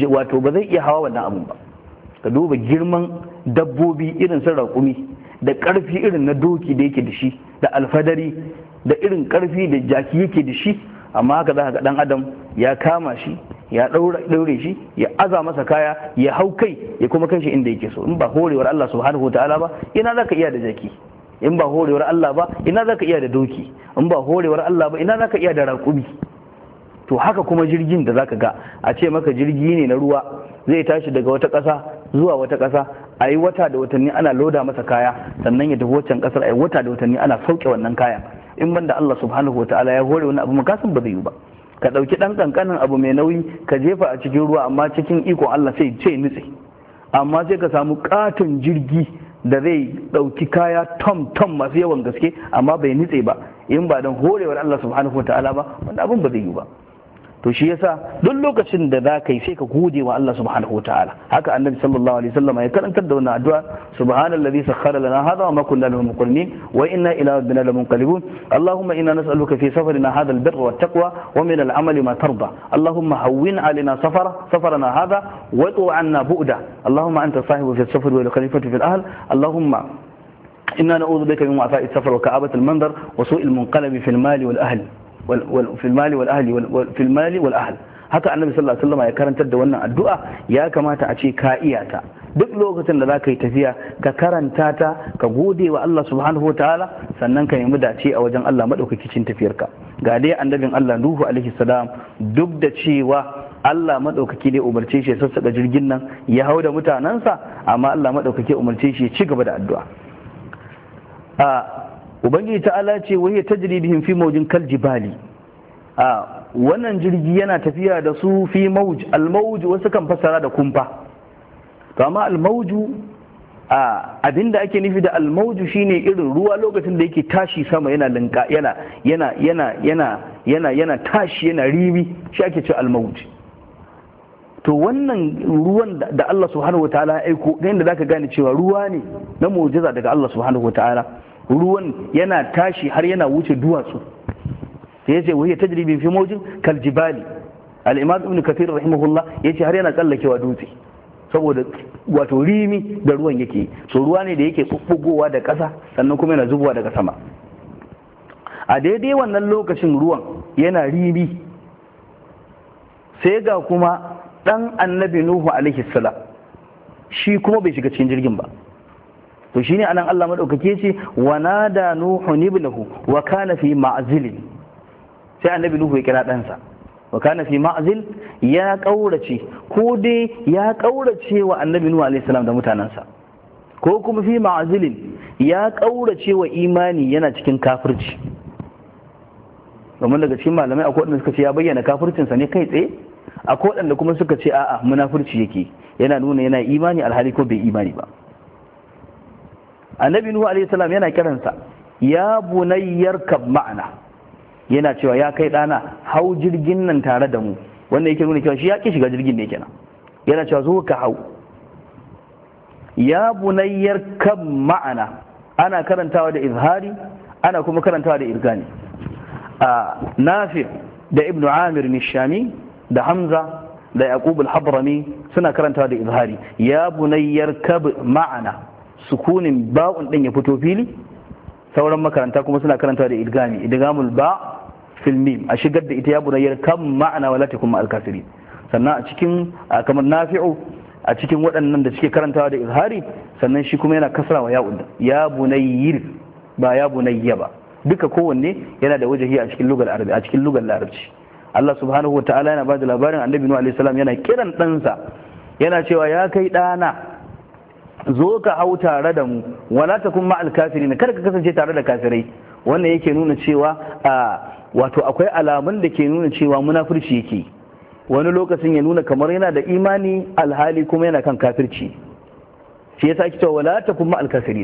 hawa wannan abun ba. Ka duba girman dabbobi irin su raƙumi, da ƙarfi irin na doki da yake da shi, da alfadari, da irin ƙarfi da jaki yake da shi, amma haka za ka ga dan adam ya kama shi, ya ɗaure shi, ya aza masa kaya, ya hau kai, ya kuma kai shi inda yake so. In ba horewar Allah subhanahu wataala ba, ina za ka iya da jaki? In ba horewar Allah ba, ina za ka iya da doki? In ba horewar Allah ba, ina za ka iya da raƙumi? To haka kuma jirgin da za ka ga a ce maka jirgi ne na ruwa, zai tashi daga wata ƙasa zuwa wata ƙasa, a yi wata da watanni ana loda masa kaya, sannan ya tafi waccan ƙasar, a yi wata da watanni ana sauke wannan kaya. In ban da Allah subhanahu wa ta'ala ya hore wani abu, makasin ba zai yi ba. Ka ɗauki ɗan ƙanƙanin abu mai nauyi ka jefa a cikin ruwa, amma cikin ikon Allah sai ce nutse. Amma sai ka samu ƙaton jirgi da zai ɗauki kaya tom masu yawan gaske, amma bai nutse ba. in ba dan horewar Allah subhanahu wataala ba wanda abin ba zai yi ba. To shi yasa duk lokacin da za ka yi sai ka gode wa Allah subhanahu wa ta'ala. Haka annabi sallallahu alaihi wasallam ya karantar da wannan addu'a, subhanallazi sakhkhara lana hadha wa ma kunna lahu muqrinin wa inna ila rabbina lamunqalibun. Allahumma inna nas'aluka fi safarina hadha albirra wattaqwa wa min al'amali ma tarda. Allahumma hawwin alaina safarana hadha wa tu 'anna bu'da. Allahumma anta sahibu fi as-safar wa al-khalifatu fi al-ahl. Allahumma inna na'udhu bika min wa'tha'i as-safar wa ka'abati al-manzar wa su'i al-munqalab fi al-mali wal ahli. في المال والأهل في المال والأهل. haka annabi sallallahu alaihi wasallam ya karantar da wannan addu'a, ya kamata a ce ka iya ta duk lokacin da zaka yi tafiya ka karanta ta, ka gode wa Allah subhanahu wataala, sannan ka nemi dace a wajen Allah madaukakin tafiyarka. Ga dai annabin Allah Nuhu alaihi salam, duk da cewa Allah madaukaki ne umarce shi ya sassaka jirgin nan ya hau da mutanansa, amma Allah madaukaki umarce shi ya ci gaba da addu'a. Ubangiji ta'ala ce wai tajri bihim fi mawjin kal jibali. Wannan jirgi yana tafiya da su fi mawj. Al-mawj wasu kan fassara da kumfa, to amma al-mawju abinda ake nufi da al-mawju shine irin ruwa lokacin da yake tashi sama yana linka yana tashi yana ribi, shi ake cewa al-mawj. To wannan ruwan da Allah subhanahu wataala ya aiko, da inda zaka gane cewa ruwa ne na mu'jiza daga Allah subhanahu wataala. Ruwan yana tashi har yana wuce duwatsu, sai yace wai tajribi fi mawjin kal jibali. Al-Imam Ibn Kathir rahimahullah yace har yana tsallakewa dutse, saboda wato rimi da ruwan yake. So ruwa ne da yake bubbugowa da ƙasa sannan kuma yana zubowa daga sama. A daidai wannan lokacin ruwan yana rimi, sai ga kuma dan annabi Nuhu alaihi salam shi kuma bai shiga cikin jirgin ba. To shine anan Allah madaukake ce wa nada nuhu ibnahu wa kana fi ma'zil. Sai annabi Nuhu ya kira ɗansa, wa kana fi ma'zil, ya kaurace, ko dai ya kaurace wa annabi Nuhu alaihi salam da mutanansa, ko kuma fi ma'zilin ya kaurace wa imani yana cikin kafirci. Domin daga cikin malamai akwai wanda suka ce ya bayyana kafircinsa ne kai tsaye, akwai wanda kuma suka ce a'a munafurci yake, yana nuna yana imani alhali ko bai imani ba. Annabi Nuhu alaihi salam yana kiransa, ya bunayyar kab ma'ana, yana cewa ya kai dana hau jirgin nan tare da mu. Wannan yake nuna cewa shi ya ki shiga jirgin ne kenan, yana cewa zo ka hau. Ya bunayyar kab ma'ana ana karantawa da izhari, ana kuma karantawa da irgani. Nafi da Ibn Amir Nishami da Hamza da Yaqub al-Hadrami suna karantawa da izhari, ya bunayyar kab ma'ana, sukunin ba'un din ya fito fili. Sauran makaranta kuma suna karanta da idgami, idgamul ba fil mim, a shigar da ita ya bunayyar kam ma'ana wala takum al kasiri. Sannan a cikin kamar Nafi'u a cikin waɗannan da suke karantawa da izhari, sannan shi kuma yana kasrawa ya'un, ya bunayyir ba ya bunayya ba. Duka kowanne yana da wajahi a cikin lugar arabi, a cikin lugar larabci. Allah subhanahu wa ta'ala yana ba da labarin annabi Nuhu alaihi salam yana kiran ɗansa, yana cewa ya kai ɗana zo ka hau tare da mu, wala takun ma'al kafirin, kada ka kasance tare da kafirai. Wannan yake nuna cewa wato akwai alamun da ke nuna cewa munafurci yake, wani lokacin ya nuna kamar yana da imani alhali kuma yana kan kafirci. Shi yasa ake cewa wala takun ma'al kafirin.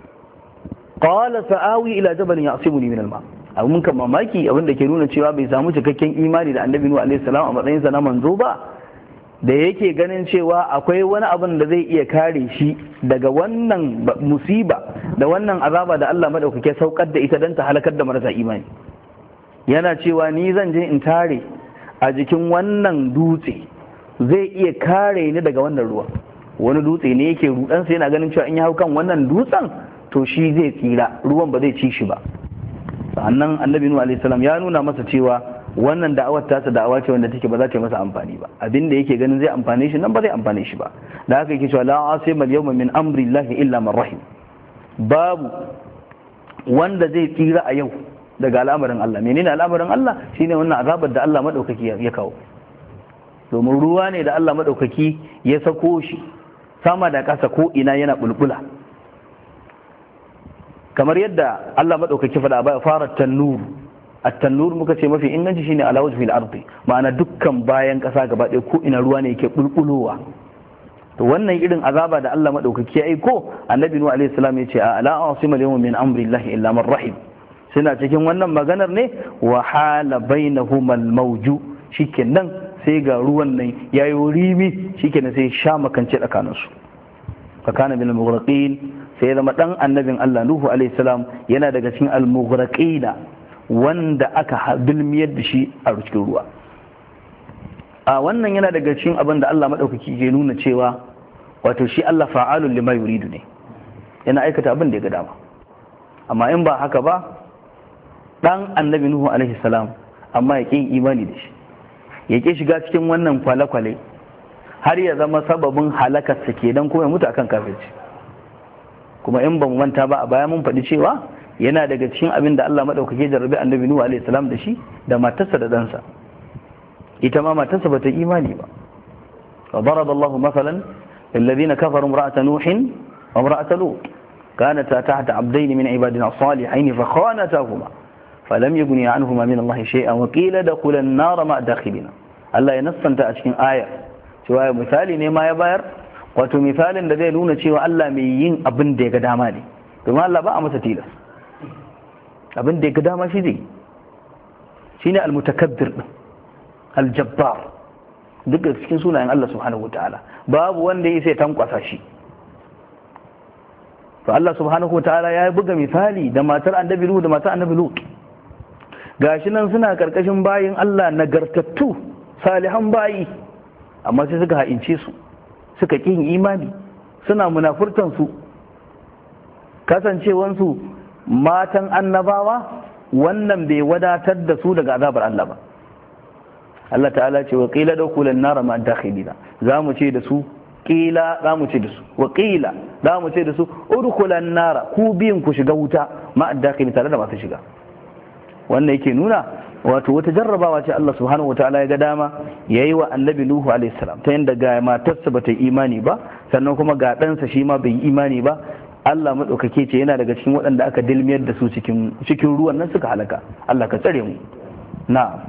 Qala sa'awi ila jabalin ya'simuni min al-ma. Abun kan mamaki, abin da ke nuna cewa bai samu cikakken imani da annabi Nuhu alaihi salam a matsayin sa na manzo ba, da yake ganin cewa akwai wani abin da zai iya kare shi daga wannan musiba da wannan azaba da Allah madaukake saukar da ita don ta halakar da marasa imani. Yana cewa ni zan je in tare a jikin wannan dutse, zai iya kare ni daga wannan ruwa. Wani dutse ne yake rudansa, yana ganin cewa in ya hau kan wannan dutsen to shi zai tsira, ruwan ba zai ci shi ba. Sannan annabi Nuhu alaihi salam ya nuna masa cewa wannan da'awar tasa da'awa ce wanda take ba za ta yi masa amfani ba, abinda yake ganin zai amfane shi nan ba zai amfane shi ba. Da haka yake cewa la asima al-yawma min amri llahi illa man rahim, babu wanda zai tsira a yau daga al'amarin Allah. Menene al'amarin Allah? Shine wannan azabar da Allah madaukaki ya kawo. Domin ruwa ne da Allah madaukaki ya sako shi sama da ƙasa ko ina yana bulbula, kamar yadda Allah madaukaki faɗa ba fara tannur. At-tannur muka ce mafi inganci shine ala wajhil ardi, ma'ana dukkan bayan kasa gaba ɗaya ko ina ruwa ne yake bulbulowa. To wannan irin azaba da Allah madaukaki ya aiko, annabi Nuhu alaihi salam ya ce ala asima al-yawma min amri llahi illa man rahim. suna cikin wannan maganar ne wa hala bainahumal mawju, shikenan sai ga ruwan nan yayi rimi, shikenan sai sha makance tsakaninsu. fa kana bil mughraqin, sai zama dan annabin Allah Nuhu alaihi salam yana daga cikin al-mughraqina, wanda aka dulmiyar da shi a cikin ruwa. A wannan yana daga cikin abin da Allah madaukaki ke nuna cewa wato shi Allah fa'alul lima yuridu ne, yana aikata abin da ya ga dama. Amma in ba haka ba, dan annabi Nuhu alaihi salam amma ya ƙin imani da shi, ya ƙi shiga cikin wannan kwale-kwale har ya zama sababin halakarsa kenan kuma ya mutu akan kafirci. Kuma in ba mu manta ba a baya mun faɗi cewa yana daga cikin abin da Allah madaukake jarrabe annabi Nuhu alaihi salam da shi, da matarsa da ɗansa. Ita ma matarsa ba ta imani ba. wa daraba Allahu masalan lilladhina kafaru imra'ata nuhin wa imra'ata lut kanata tahta abdayn min ibadina salihayn fa khanatahuma falam yughni anhuma min Allah shay'an wa qila dakhulan nar ma'a dakhilina. Allah ya nassanta a cikin ayar cewa misali ne ma ya bayar, wato misalin da zai nuna cewa Allah mai yin abin da ya ga dama ne, domin Allah ba a masa tilas, abin da ya ga dama shi zai shine al-mutakabbir din, al-jabbar, duk da cikin sunayen Allah subhanahu wataala babu wanda ya sai tankwasa shi. to Allah subhanahu wataala ya buga misali da matar annabi Nuhu da matar annabi Lut, gashi nan suna karkashin bayin Allah nagartattu salihan bayi, amma sai suka ha'ince su, suka ƙin imani, suna munafurtan su. Kasancewansu matan annabawa wannan bai wadatar da su daga azabar Allah ba. Allah ta'ala ce wa qila dukulan nar ma dakhilina, zamu ce da su qila, zamu ce da su wa qila, zamu ce da su udkhulan nar, ku biyin ku shiga wuta ma dakhilina, tare da masu shiga. Wannan yake nuna wato wata jarrabawa ce Allah subhanahu wataala ya ga dama yayi wa annabi Nuhu alaihi salam, ta yanda ga matarsa bata yi imani ba, sannan kuma ga ɗansa shi ma bai yi imani ba. Allah madaukake ce yana daga cikin waɗanda aka dilmiyar da su cikin ruwan nan suka halaka. Allah ka tsare mu. Na'am.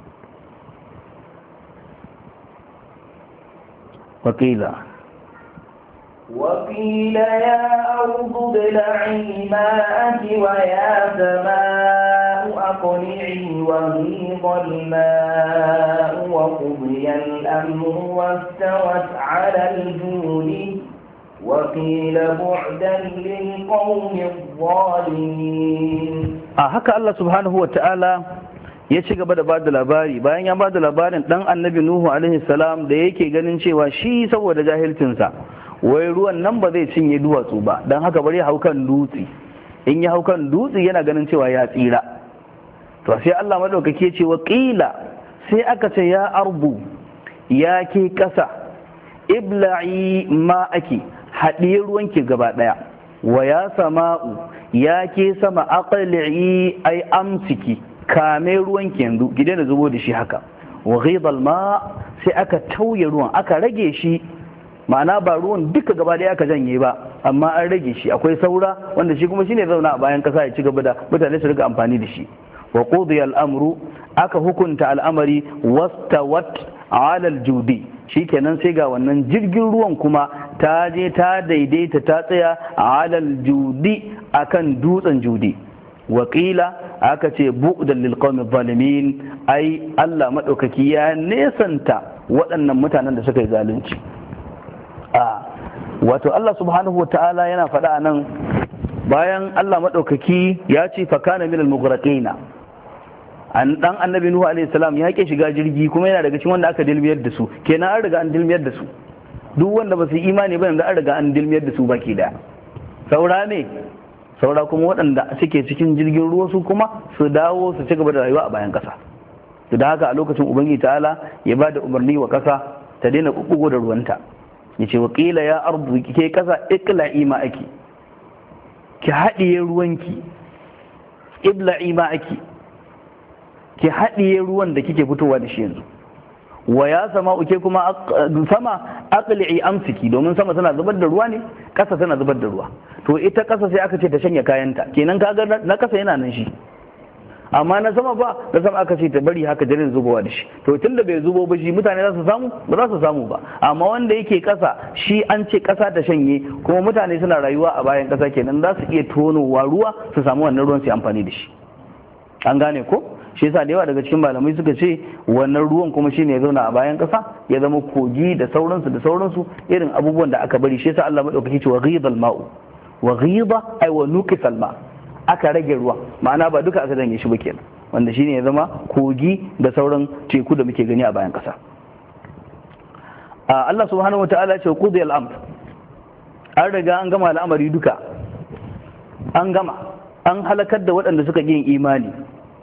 وقيل يا أرض ابلعي ماءك ويا سماء أقلعي وغيض الماء وقضي الأمر واستوت على الجود وقيل بعدا للقوم الظالمين. haka Allah subhanahu wa ta'ala ya ci gaba da bada labari, bayan ya bada labarin dan annabi Nuhu alaihi salam da yake ganin cewa shi saboda jahilcinsa wai ruwan nan ba zai cinye duwatsu ba, don haka bari ya hau kan dutse. In ya hau kan dutse yana ganin cewa ya tsira. To sai Allah madaukake ce wa qila, sai aka ce ya arbu, ya ke kasa, ibla'i ma'aki, haɗiye ruwanki gaba ɗaya, wa ya sama'u, ya ke sama, aqli'i ai amsiki, kame ruwanki yanzu, ki daina zubo da shi haka. Wa ghidal ma, sai aka tauye ruwan, aka rage shi, ma'ana ba ruwan duka gaba ɗaya aka janye ba, amma an rage shi, akwai saura wanda shi kuma shine zauna a bayan kasa ya ci gaba da mutane su riga amfani da shi. Wa qudiya al-amru, aka hukunta al'amari, wastawat ala al-judi, shikenan sai ga wannan jirgin ruwan kuma ta je ta daidaita ta tsaya ala al-judi, akan dutsen judi. Wakila aka ce bu'dan lil qawmi zalimin, ai Allah madaukaki ya nesanta waɗannan mutanen da suka yi zalunci. Wato Allah subhanahu wa ta'ala yana faɗa nan, bayan Allah maɗaukaki ya ce fakana minal mughraqina, an dan annabi Nuhu alaihi salam ya ke shiga jirgi kuma yana daga cikin wanda aka dilmiyar da su, kenan an riga an dilmiyar da su, duk wanda ba su yi imani ba yanzu an riga an dilmiyar da su baki daya. Saura ne, saura kuma waɗanda suke cikin jirgin ruwa su kuma su dawo su ci gaba da rayuwa a bayan ƙasa. To da haka a lokacin ubangiji ta'ala ya ba da umarni wa ƙasa ta daina kukkugo da ruwanta. Yace wa qila ya ardu, ke kasa iqla'i ma'aki, ki haɗiye ruwanki, ibla'i ma'aki, ki haɗiye ruwan da kike fitowa da shi yanzu. Wa ya sama uke kuma sama aqli'i amsiki, domin sama tana zubar da ruwa ne, ƙasa tana zubar da ruwa. To ita ƙasa sai aka ce ta shanya kayanta, kenan kaga na ƙasa yana nan shi, amma na sama ba, na sama aka ce ta bari haka jirin zubowa da shi. To tun da bai zubo ba shi mutane za su samu ba, za su samu ba. Amma wanda yake ƙasa shi an ce ƙasa ta shanye, kuma mutane suna rayuwa a bayan ƙasa, kenan za su iya tonowa ruwa su samu wannan ruwan su amfani da shi. an gane ko? Shi yasa da yawa daga cikin malamai suka ce wannan ruwan kuma shine ya zauna a bayan kasa ya zama kogi da sauransu irin abubuwan da aka bari. Shi yasa Allah madaukaki ce wa ghidal ma'u, wa ghida ay wa nuqisal ma, aka rage ruwa, ma'ana ba duka aka dange shi ba kenan, wanda shine ya zama kogi da sauran teku da muke gani a bayan kasa. Allah subhanahu wataala ce qudiyal amr, an riga an gama al'amari duka, an gama, an halakar da waɗanda suka yin imani,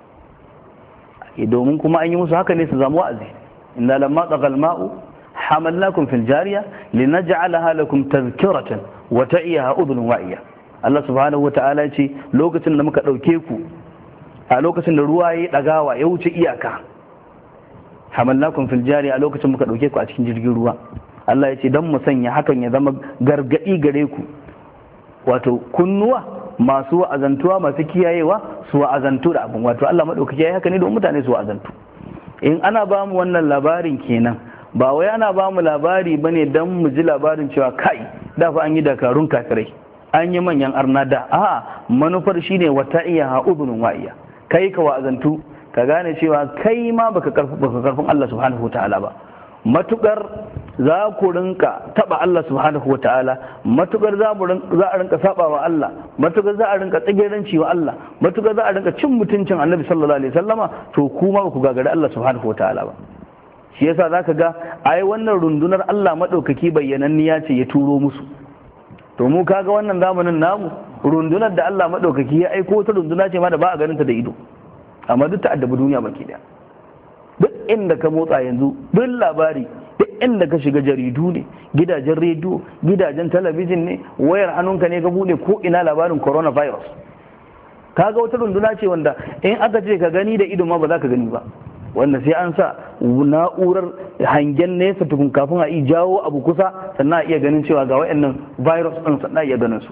domin kuma an yi musu haka ne su zama wa'azi. inna lamma tsagal ma'u hamalnakum fil jariya linaj'alaha lakum tadhkiratan wa ta'iyaha udhun wa'iya. Allah subhanahu wata'ala ce lokacin da muka dauke ku a lokacin da ruwa ya dagawa ya wuce iyaka, hamalnakum fil jariya, a lokacin muka dauke ku a cikin jirgin ruwa. Allah ya ce dan mu sanya hakan ya zama gargadi gare ku, wato kunnuwa masu wa'azantuwa, masu kiyayewa su wa'azantu da abin. Wato Allah maɗaukaki ya yi haka ne don mutane su wa'azantu. In ana ba mu wannan labarin kenan, ba wai ana ba mu labari ba ne don mu ji labarin cewa kai da fa an yi dakarun kafirai, an yi manyan arnada. A'a, manufar shine wata iya ha'udunun wa'iya, kai ka wa'azantu, ka gane cewa kai ma baka karfin Allah subhanahu wa ta'ala ba. Matukar za ku rinka taba Allah subhanahu wa ta'ala, matukar za a rinka saba wa Allah, matukar za a rinka tsigiranci wa Allah, matukar za a rinka cin mutuncin Annabi sallallahu alaihi wasallama, to kuma ba ku gagari Allah subhanahu wa ta'ala ba. Shi yasa zaka ga ai wannan rundunar Allah madaukaki bayyananniya ce ya turo musu. To mu kaga wannan zamanin namu, rundunar da Allah madaukaki ya aiko ta runduna ce ma da ba a ganin ta da ido, amma duk ta addabi duniya baki daya. Duk inda ka motsa yanzu, duk labari, duk inda ka shiga jaridu ne, gidajen rediyo, gidajen talabijin ne, wayar hannunka ne ka bude ko ina labarin coronavirus. Kaga wata runduna ce wanda in aka ce ka gani da ido ma ba za ka gani ba, wanda sai an sa na'urar hangen nesa tukun kafin a iya jawo abu kusa sannan a iya ganin cewa ga wayannan virus din sannan iya ganin su.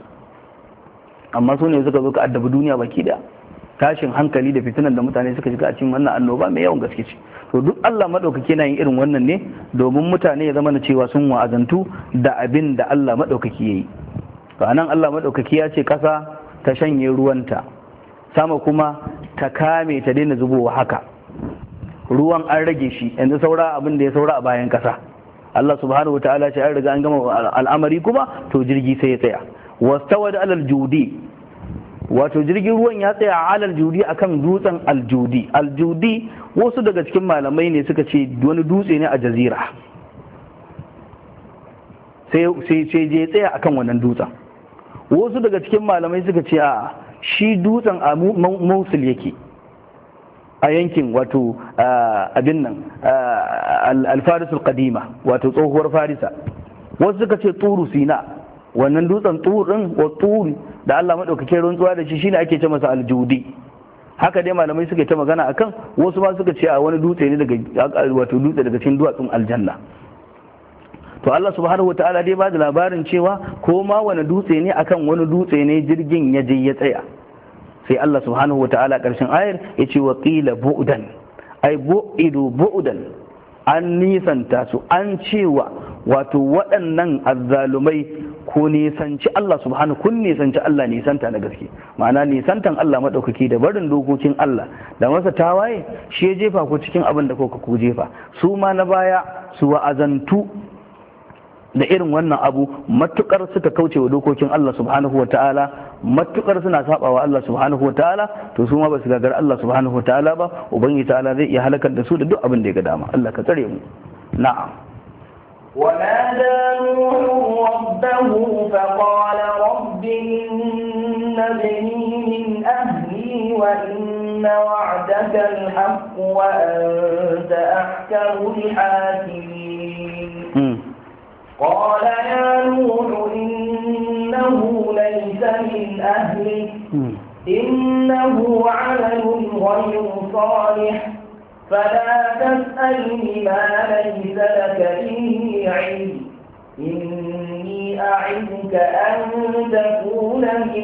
Amma su ne suka zo ka addabi duniya baki daya. Tashin hankali da fitinan da mutane suka shiga a cikin wannan annoba mai yawan gaske ce. To duk Allah madaukaki yana yin irin wannan ne domin mutane ya zama na cewa sun wa'azantu da abin da Allah madaukaki yayi. To anan Allah madaukaki ya ce kasa ta shanye ruwanta, sama kuma ta kame ta daina zubowa haka. Ruwan an rage shi, yanzu saura abin da ya saura a bayan kasa. Allah subhanahu wataala ce an riga an gama al'amari kuma to jirgi sai ya tsaya. Wastawad alal judi, wato jirgin ruwan ya tsaya a alal judi akan dutsen aljudi. Aljudi wasu daga cikin malamai ne suka ce wani dutse ne a jazira, sai je tsaya akan wannan dutsen. Wasu daga cikin malamai suka ce a shi dutsen a Mosul yake, a yankin wato abin nan alfarisul qadima, wato tsohuwar farisa. Wasu suka ce turu sina, wannan dutsen turin wa turi da Allah maɗaukakin rantsuwa da shi shine ake ce masa aljudi. Haka dai malamai suka ta magana akan, wasu ma suka ce a wani dutse ne daga wato dutse daga cikin duwatsun aljanna. To Allah subhanahu wataala dai ba da labarin cewa ko ma wani dutse ne akan wani dutse ne jirgin ya je ya tsaya. Sai Allah subhanahu wataala karshen ayar ya ce wa qila bu'dan, ai bu'idu bu'dan, an nisanta su, an cewa wato waɗannan azzalumai ko nisanci Allah subhanahu, kun nisanci Allah nisanta na gaske. Ma'ana nisantan Allah maɗaukaki da barin dokokin Allah da masa tawaye shi ya jefa ku cikin abin da kuka ku jefa. Su ma na baya su wa'azantu da irin wannan abu, matukar suka kauce wa dokokin Allah subhanahu wa ta'ala, matukar suna saba wa Allah subhanahu wa ta'ala, to su ma ba su gagar Allah subhanahu wa ta'ala ba, ubangiji ta'ala zai iya halakar da su da duk abin da ya ga dama. Allah ka tsare mu. Na'am. ونادى نوح ربه فقال رب إن ابني من أهلي وإن وعدك الحق وأنت أحكم الحاكمين. قال يا نوح إنه ليس من أهلك إنه عمل غير صالح فلا تسألني ما ليس لك به علم إني أعظك أن تكون من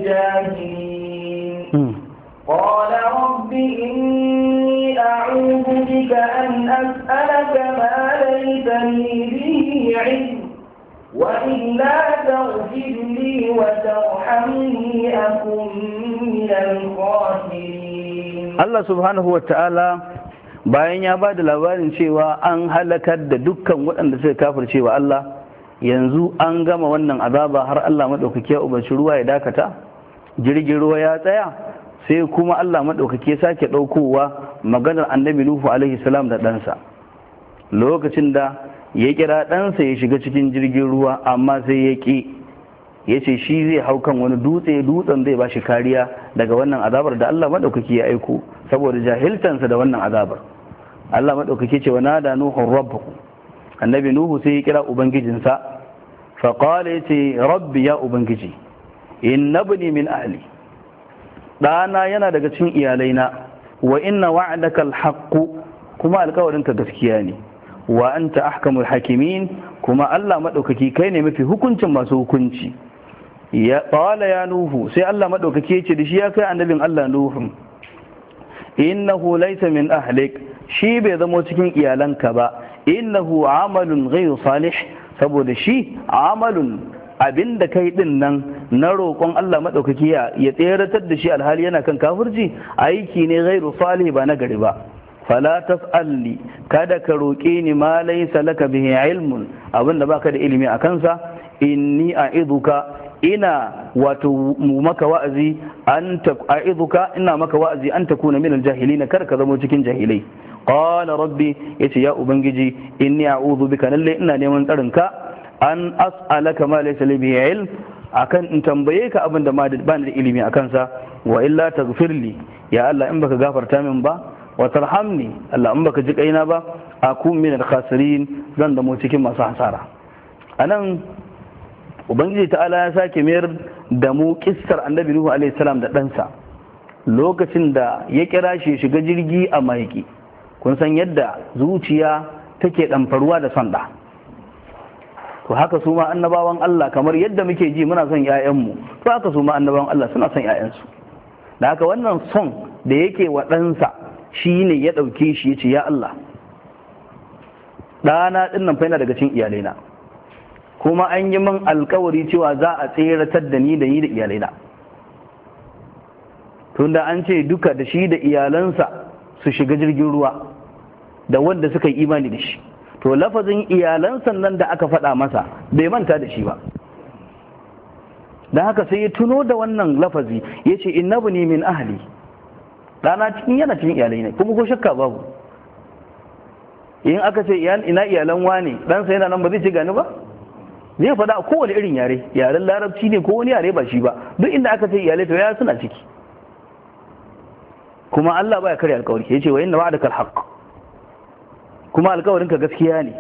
الجاهلين. قال رب إني أعوذ بك أن أسألك ما ليس لي به علم وإلا تغفر لي وترحمني أكن من الخاسرين. Allah subhanahu wa ta'ala bayan ya ba da labarin cewa an halakar da dukkan waɗanda suka kafirce wa Allah, yanzu an gama wannan azaba har Allah maɗaukaki ya umarci ruwa ya dakata, jirgin ruwa ya tsaya, sai kuma Allah maɗaukaki ya sake ɗaukowa maganar annabi Nuhu alaihi salam da ɗansa, lokacin da ya kira ɗansa ya shiga cikin jirgin ruwa amma sai ya ƙi, ya ce shi zai hau kan wani dutsen zai ba shi kariya daga wannan azabar da Allah maɗaukaki ya aiko saboda jahiltansa da wannan azabar. Allah maɗaukaki ce wa nada Nuhun rabbahu, annabi Nuhu sai ya kira ubangijinsa, faƙala ya ce rabbi ya ubangiji inna ibni min ahli, ɗana yana daga cikin iyalaina, wa inna wa'adaka alhaqqu, kuma alƙawarinka gaskiya ne, wa anta ahkamul hakimin, kuma Allah maɗaukaki kai ne mafi hukuncin masu hukunci. Ya qala ya Nuhu, sai Allah maɗaukaki ya ce da shi ya kai annabin Allah Nuhu, innahu laysa min ahlik, shi bai zamo cikin iyalanka ba, innahu amalun ghayru salih, saboda shi amalun abinda kai din nan na roƙon Allah maɗaukaki ya tseratar da shi alhali yana kan kafirci, aiki ne ghayru salih ba na gari ba. fala tas'alni, kada ka roƙe ni ma laysa laka bihi ilmun, abinda baka da ilimi a kansa, inni a'iduka, ina wato maka wa'azi ina maka wa'azi an takuna min aljahilin, kar ka zama cikin jahilai. qala rabbi, yace ya ubangiji inni a'udhu bika, lalle ina neman tsarin ka, an as'alaka ma laysa li bihi ilm, akan in tambaye ka abinda ba ni da ilimi a kansa, wa illa taghfirli, ya Allah in baka gafarta min ba, wa tarhamni, Allah in baka ji kaina ba, akun min al-khasirin, zan zama cikin masu hasara. anan ubangiji ta'ala ya sake mayar da mu kissar annabi Nuhu alaihi salam da ɗansa lokacin da ya kira shi shiga jirgi a maiki. Kun san yadda zuciya take ɗamfaruwa da son ɗa, to haka su ma annabawan Allah kamar yadda muke ji muna son ƴaƴanmu, to haka su ma annabawan Allah suna son ƴaƴansu. Da haka wannan son da yake wa ɗansa shine ya ɗauke shi ya ce ya Allah, ɗana ɗin nan fa yana daga cikin iyalaina, kuma an yi min alkawari cewa za a tseratar da ni da iyalaina. Tunda an ce duka da shi da iyalansa su shiga jirgin ruwa da wanda suka yi imani da shi, to lafazin iyalansa nan da aka faɗa masa bai manta da shi ba, don haka sai ya tuno da wannan lafazi ya ce inna bani min ahli, ɗana yana cikin iyalai ne, kuma ko shakka babu in aka ce ina iyalan wane, ɗansa yana nan ba zai ce gani ba, zai faɗa a kowane irin yare, yaren larabci ne ko wani yare ba shi ba, duk inda aka ce iyalai to ya suna ciki. Kuma Allah baya karya alkawari, yace wa inna wa'adaka alhaq, kuma alkawarin ka gaskiya ne,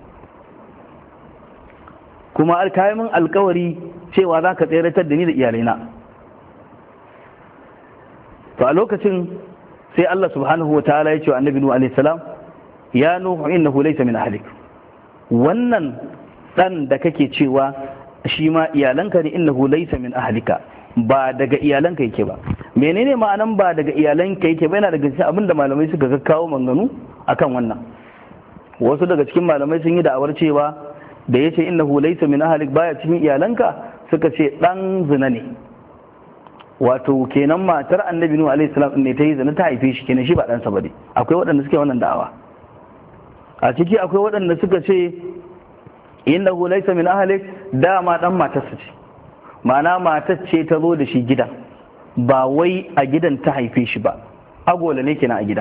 kuma alkayimin alkawari cewa za ka tseratar da ni da iyalaina. To a lokacin sai Allah subhanahu wa ta'ala ya ce wa annabi Nuhu alaihi salam, ya Nuhu innahu laysa min ahlik, wannan dan da kake cewa shi ma iyalanka ne, innahu laysa min ahlika, ba daga iyalanka yake ba. Menene ma'anan ba daga iyalanka yake ba? Yana daga cikin abinda malamai suka kawo manganu akan wannan. Wasu daga cikin malamai sun yi da'awar cewa da yace innahu laysa min ahlik baya cikin iyalanka, suka ce dan zina ne, wato kenan matar annabi Nuhu alaihi salam ne ta yi zina ta haife shi, kenan shi ba dan sa bane. Akwai waɗanda suke wannan da'awa, a ciki akwai waɗanda suka ce innahu laysa min ahlik, dama dan matarsa ce, ma'ana matar ce ta zo da shi gidan, ba wai a gidan ta haife shi ba, agola ne kenan a gida.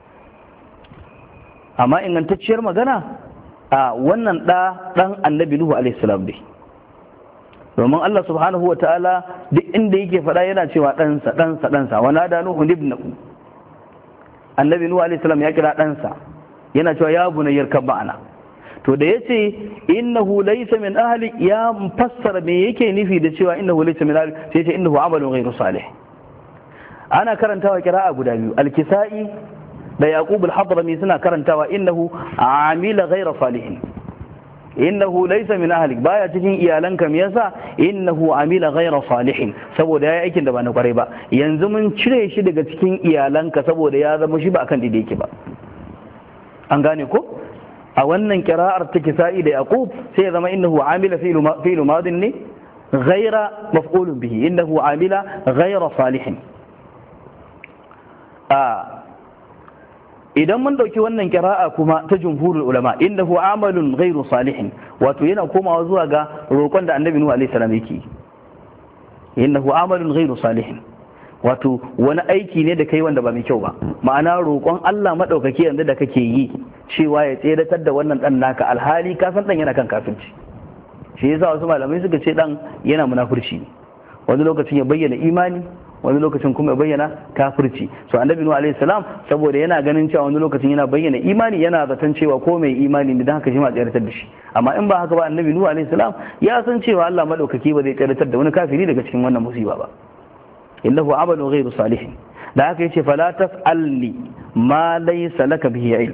Amma ingantacciyar magana a wannan ɗan annabi Nuhu alaihi salam dai, domin Allah subhanahu wata'ala duk inda yake faɗa yana cewa ɗansa wa nada Nuhu ibnahu, annabi Nuhu alaihi salam ya kira ɗansa yana cewa ya bunayyar kan ma'ana. To da yace innahu laysa min ahli, ya fassara me yake nufi da cewa innahu laysa min ahli, sai ce innahu amalun ghayru salih. Ana karantawa qira'a guda biyu, al-Kisa'i da Yaqub al-Hadrami suna karantawa innahu amila ghayra salihin, innahu laysa min ahli, baya cikin iyalanka. Me yasa? Innahu amila ghayra salihin, saboda yayi aikin da ba na kwarai ba. Yanzu mun cire shi daga cikin iyalanka saboda ya zama shi ba akan daidai yake ba. An gane ko? A wannan kira'ar ta Kisa'i da Yaqub sai ya zama innahu amila fi'lu madin ne ghayra maf'ulun bihi, innahu amila ghayra salihin. idan mun dauki wannan qira'a kuma ta jumhurul ulama innahu amalun ghairu salihin, wato yana komawa zuwa ga roƙon da annabi nuhu alaihi salam yake, innahu amalun ghairu salihin, wato wani aiki ne da kai wanda ba mai kyau ba. Ma'ana roƙon Allah madaukaki yanzu da kake yi cewa ya tseratar da wannan dan naka, alhali ka san dan yana kan kafirci. Shi yasa wasu malamai suka ce dan yana munafurci, wani lokacin ya bayyana imani, wani lokacin kuma ya bayyana kafirci. So annabi nuhu alaihi salam saboda yana ganin cewa wani lokacin yana bayyana imani, yana zaton cewa ko mai imani ne, dan haka shi ma tseratar da shi. Amma in ba haka ba, annabi nuhu alaihi salam ya san cewa Allah madaukaki ba zai tseratar da wani kafiri daga cikin wannan musiba ba. innahu amalun ghairu salihin. Da haka yace fala tas'alni ma laysa laka bihi ilm.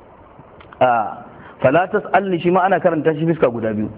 Fala tas'alni shi ma ana karanta shi fiska guda biyu,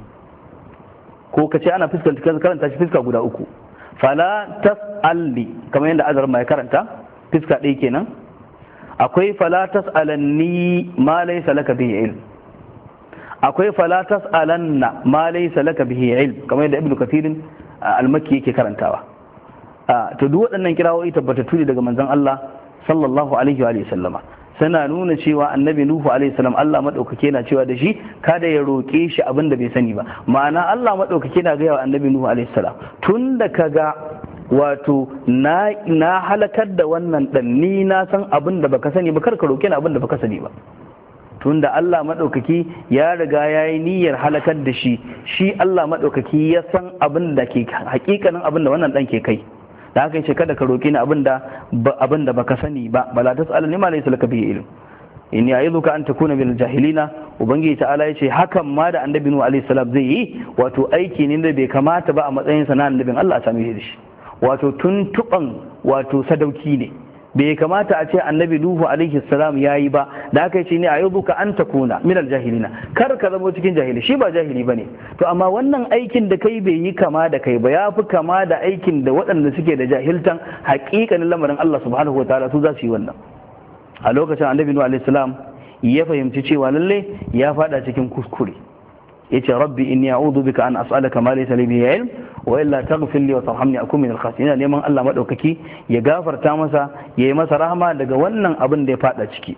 ko kace ana karanta shi fiska guda uku. Fala tas'alni kamar yadda azar mai karanta fiska ɗaya kenan. Akwai fala tas'alanni ma laysa laka bihi ilm. Akwai fala tas'alanna ma laysa laka bihi ilm kamar yadda Ibn Kathir al-Makki yake karantawa. To duk waɗannan kirawoyi tabbatattu ne daga manzon Allah sallallahu alaihi wa sallama, suna nuna cewa annabi Nuhu alaihi salam Allah madaukake na cewa da shi kada ya roƙe shi abin da bai sani ba. Ma'ana Allah madaukake na gaya wa annabi Nuhu alaihi salam, tun da kaga wato na halakar da wannan dan, ni na san abin da baka sani ba, kar ka roƙe ni abin da baka sani ba. Tunda Allah madaukaki ya riga ya yi niyyar halakar da shi, shi Allah madaukaki ya san abin da ke hakikanin abin da wannan dan ke kai. Da haka yace kada ka roƙi ni abin da baka sani ba, bala tas'alni ma laysa laka bihi ilm, in ya'iduka an takuna min jahilina. Ubangiji ta'ala yace hakan ma da annabi Nuhu alaihi salam zai yi, wato aiki ne da bai kamata ba a matsayin sa na annabin Allah a same shi, wato tuntuban wato sadauki ne, bai kamata a ce annabi Nuhu alaihi salam yayi ba. Da haka yace ne ayyuka an takuna min aljahilina, kar ka zama cikin jahili. Shi ba jahili bane, to amma wannan aikin da kai bai yi kama da kai ba, yafi kama da aikin da waɗanda suke da jahiltan haƙiƙanin lamarin Allah subhanahu wataala su za su yi wannan. A lokacin annabi Nuhu alaihi salam ya fahimci cewa lalle ya fada cikin kuskure, yace rabbi inni a'udhu bika an as'alaka ma laysa li bihi ilm wa illa taghfir li wa tarhamni akun min al-khasirin. Neman Allah madaukaki ya gafarta masa, yayi masa rahama daga wannan abin da ya fada ciki.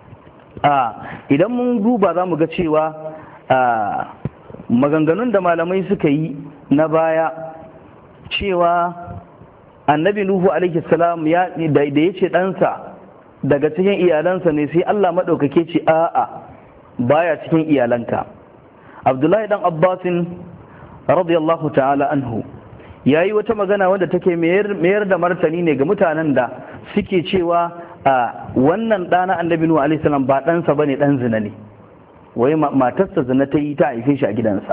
Idan mun duba zamu ga cewa maganganun da malamai suka yi na baya cewa annabi Nuhu alaihi salam da yace ɗansa daga cikin iyalansa ne, sai Allah madaukake ce a'a baya cikin iyalanka. Abdullahi dan Abbasin radiyallahu ta'ala anhu yayi wata magana wanda take mayar da martani ne ga mutanen da suke cewa wannan ɗana annabi Nuhu alaihi salam ba ɗansa bane, ɗan zina ne, wai matarsa zina ta yi ta haife shi a gidansa.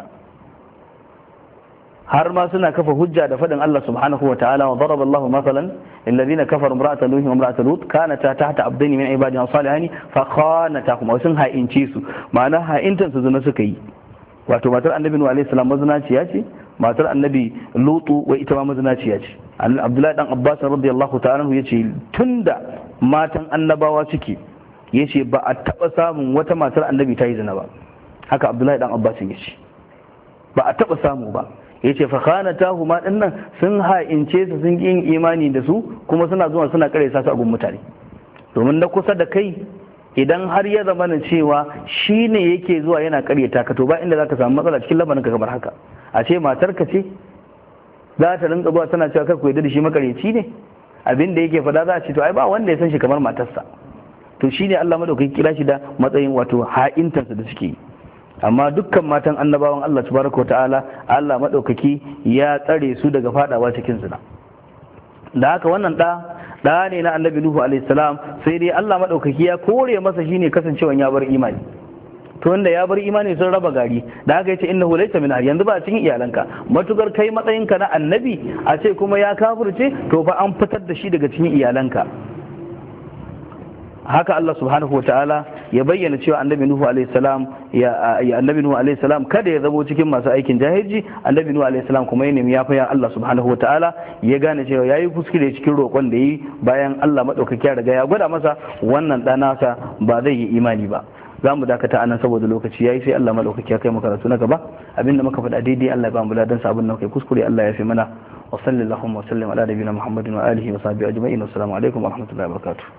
har ma suna kafa hujja da faɗin Allah subhanahu wa ta'ala wa daraba Allahu masalan lilladhina kafaru imra'ata nuhin wa imra'ata lut kanata tahta abdaini min ibadina salihani fa khanatahuma, sun ha'ince su, ma'ana ha'intan su zina suka yi. Wato matar annabi Nuhu alaihi salam mazinaciya ce, matar annabi Lutu wai ita ma mazinaciya ce. Abdullahi dan Abbas radiyallahu ta'ala yace tunda matan annabawa suke, yace ba a taba samun wata matar annabi ta yi zina ba. Haka Abdullahi dan Abbas yace ba a taba samu ba. Yace fa khanatahu ma dinnan sun ha'ince su, sun yin imani da su, kuma suna zuwa suna kare su a gun mutane. Domin na kusa da kai idan har ya zama na cewa shi ne yake zuwa yana karyata ka, to ba inda za ka samu matsala cikin lamarin ka kamar haka. A ce matarka ce za ta rinka zuwa tana cewa kar ku yarda da shi makaryaci ne, abin da yake faɗa za a ce to ai ba wanda ya san shi kamar matarsa. To shi ne Allah madaukaki kira shi da matsayin wato ha'intarsa da suke yi. Amma dukkan matan annabawan Allah subhanahu wataala Allah madaukaki ya tsare su daga fadawa cikin zina. Da haka wannan da ne na annabi Nuhu alaihi salam, sai dai Allah madaukaki ya kore masa shine kasancewan ya bar imani. To wanda ya bar imani sun raba gari, da haka yace innahu laysa min yanzu ba cikin iyalanka, matukar kai matsayinka na annabi a ce kuma ya kafirce, to fa an fitar da shi daga cikin iyalanka. Haka Allah subhanahu wataala ya bayyana cewa annabi Nuhu alaihi salam ya annabi Nuhu alaihi salam kada ya zamo cikin masu aikin jahilci. Annabi Nuhu alaihi salam kuma ya nemi yafiya Allah subhanahu wataala, ya gane cewa yayi kuskure cikin roƙon da yi, bayan Allah madaukaki ya riga ya gwada masa wannan ɗanasa ba zai yi imani ba. Za mu dakata anan saboda lokaci yayi, sai Allah madaukaki ya kai mu karatu na gaba. Abinda muka faɗa daidai Allah ya ba mu ladan sa, abin da kai kuskure Allah ya fi mana. Wa sallallahu wa sallam ala nabiyina Muhammadin wa alihi wa sahbihi ajma'in. Assalamu alaikum wa rahmatullahi wa barakatuh.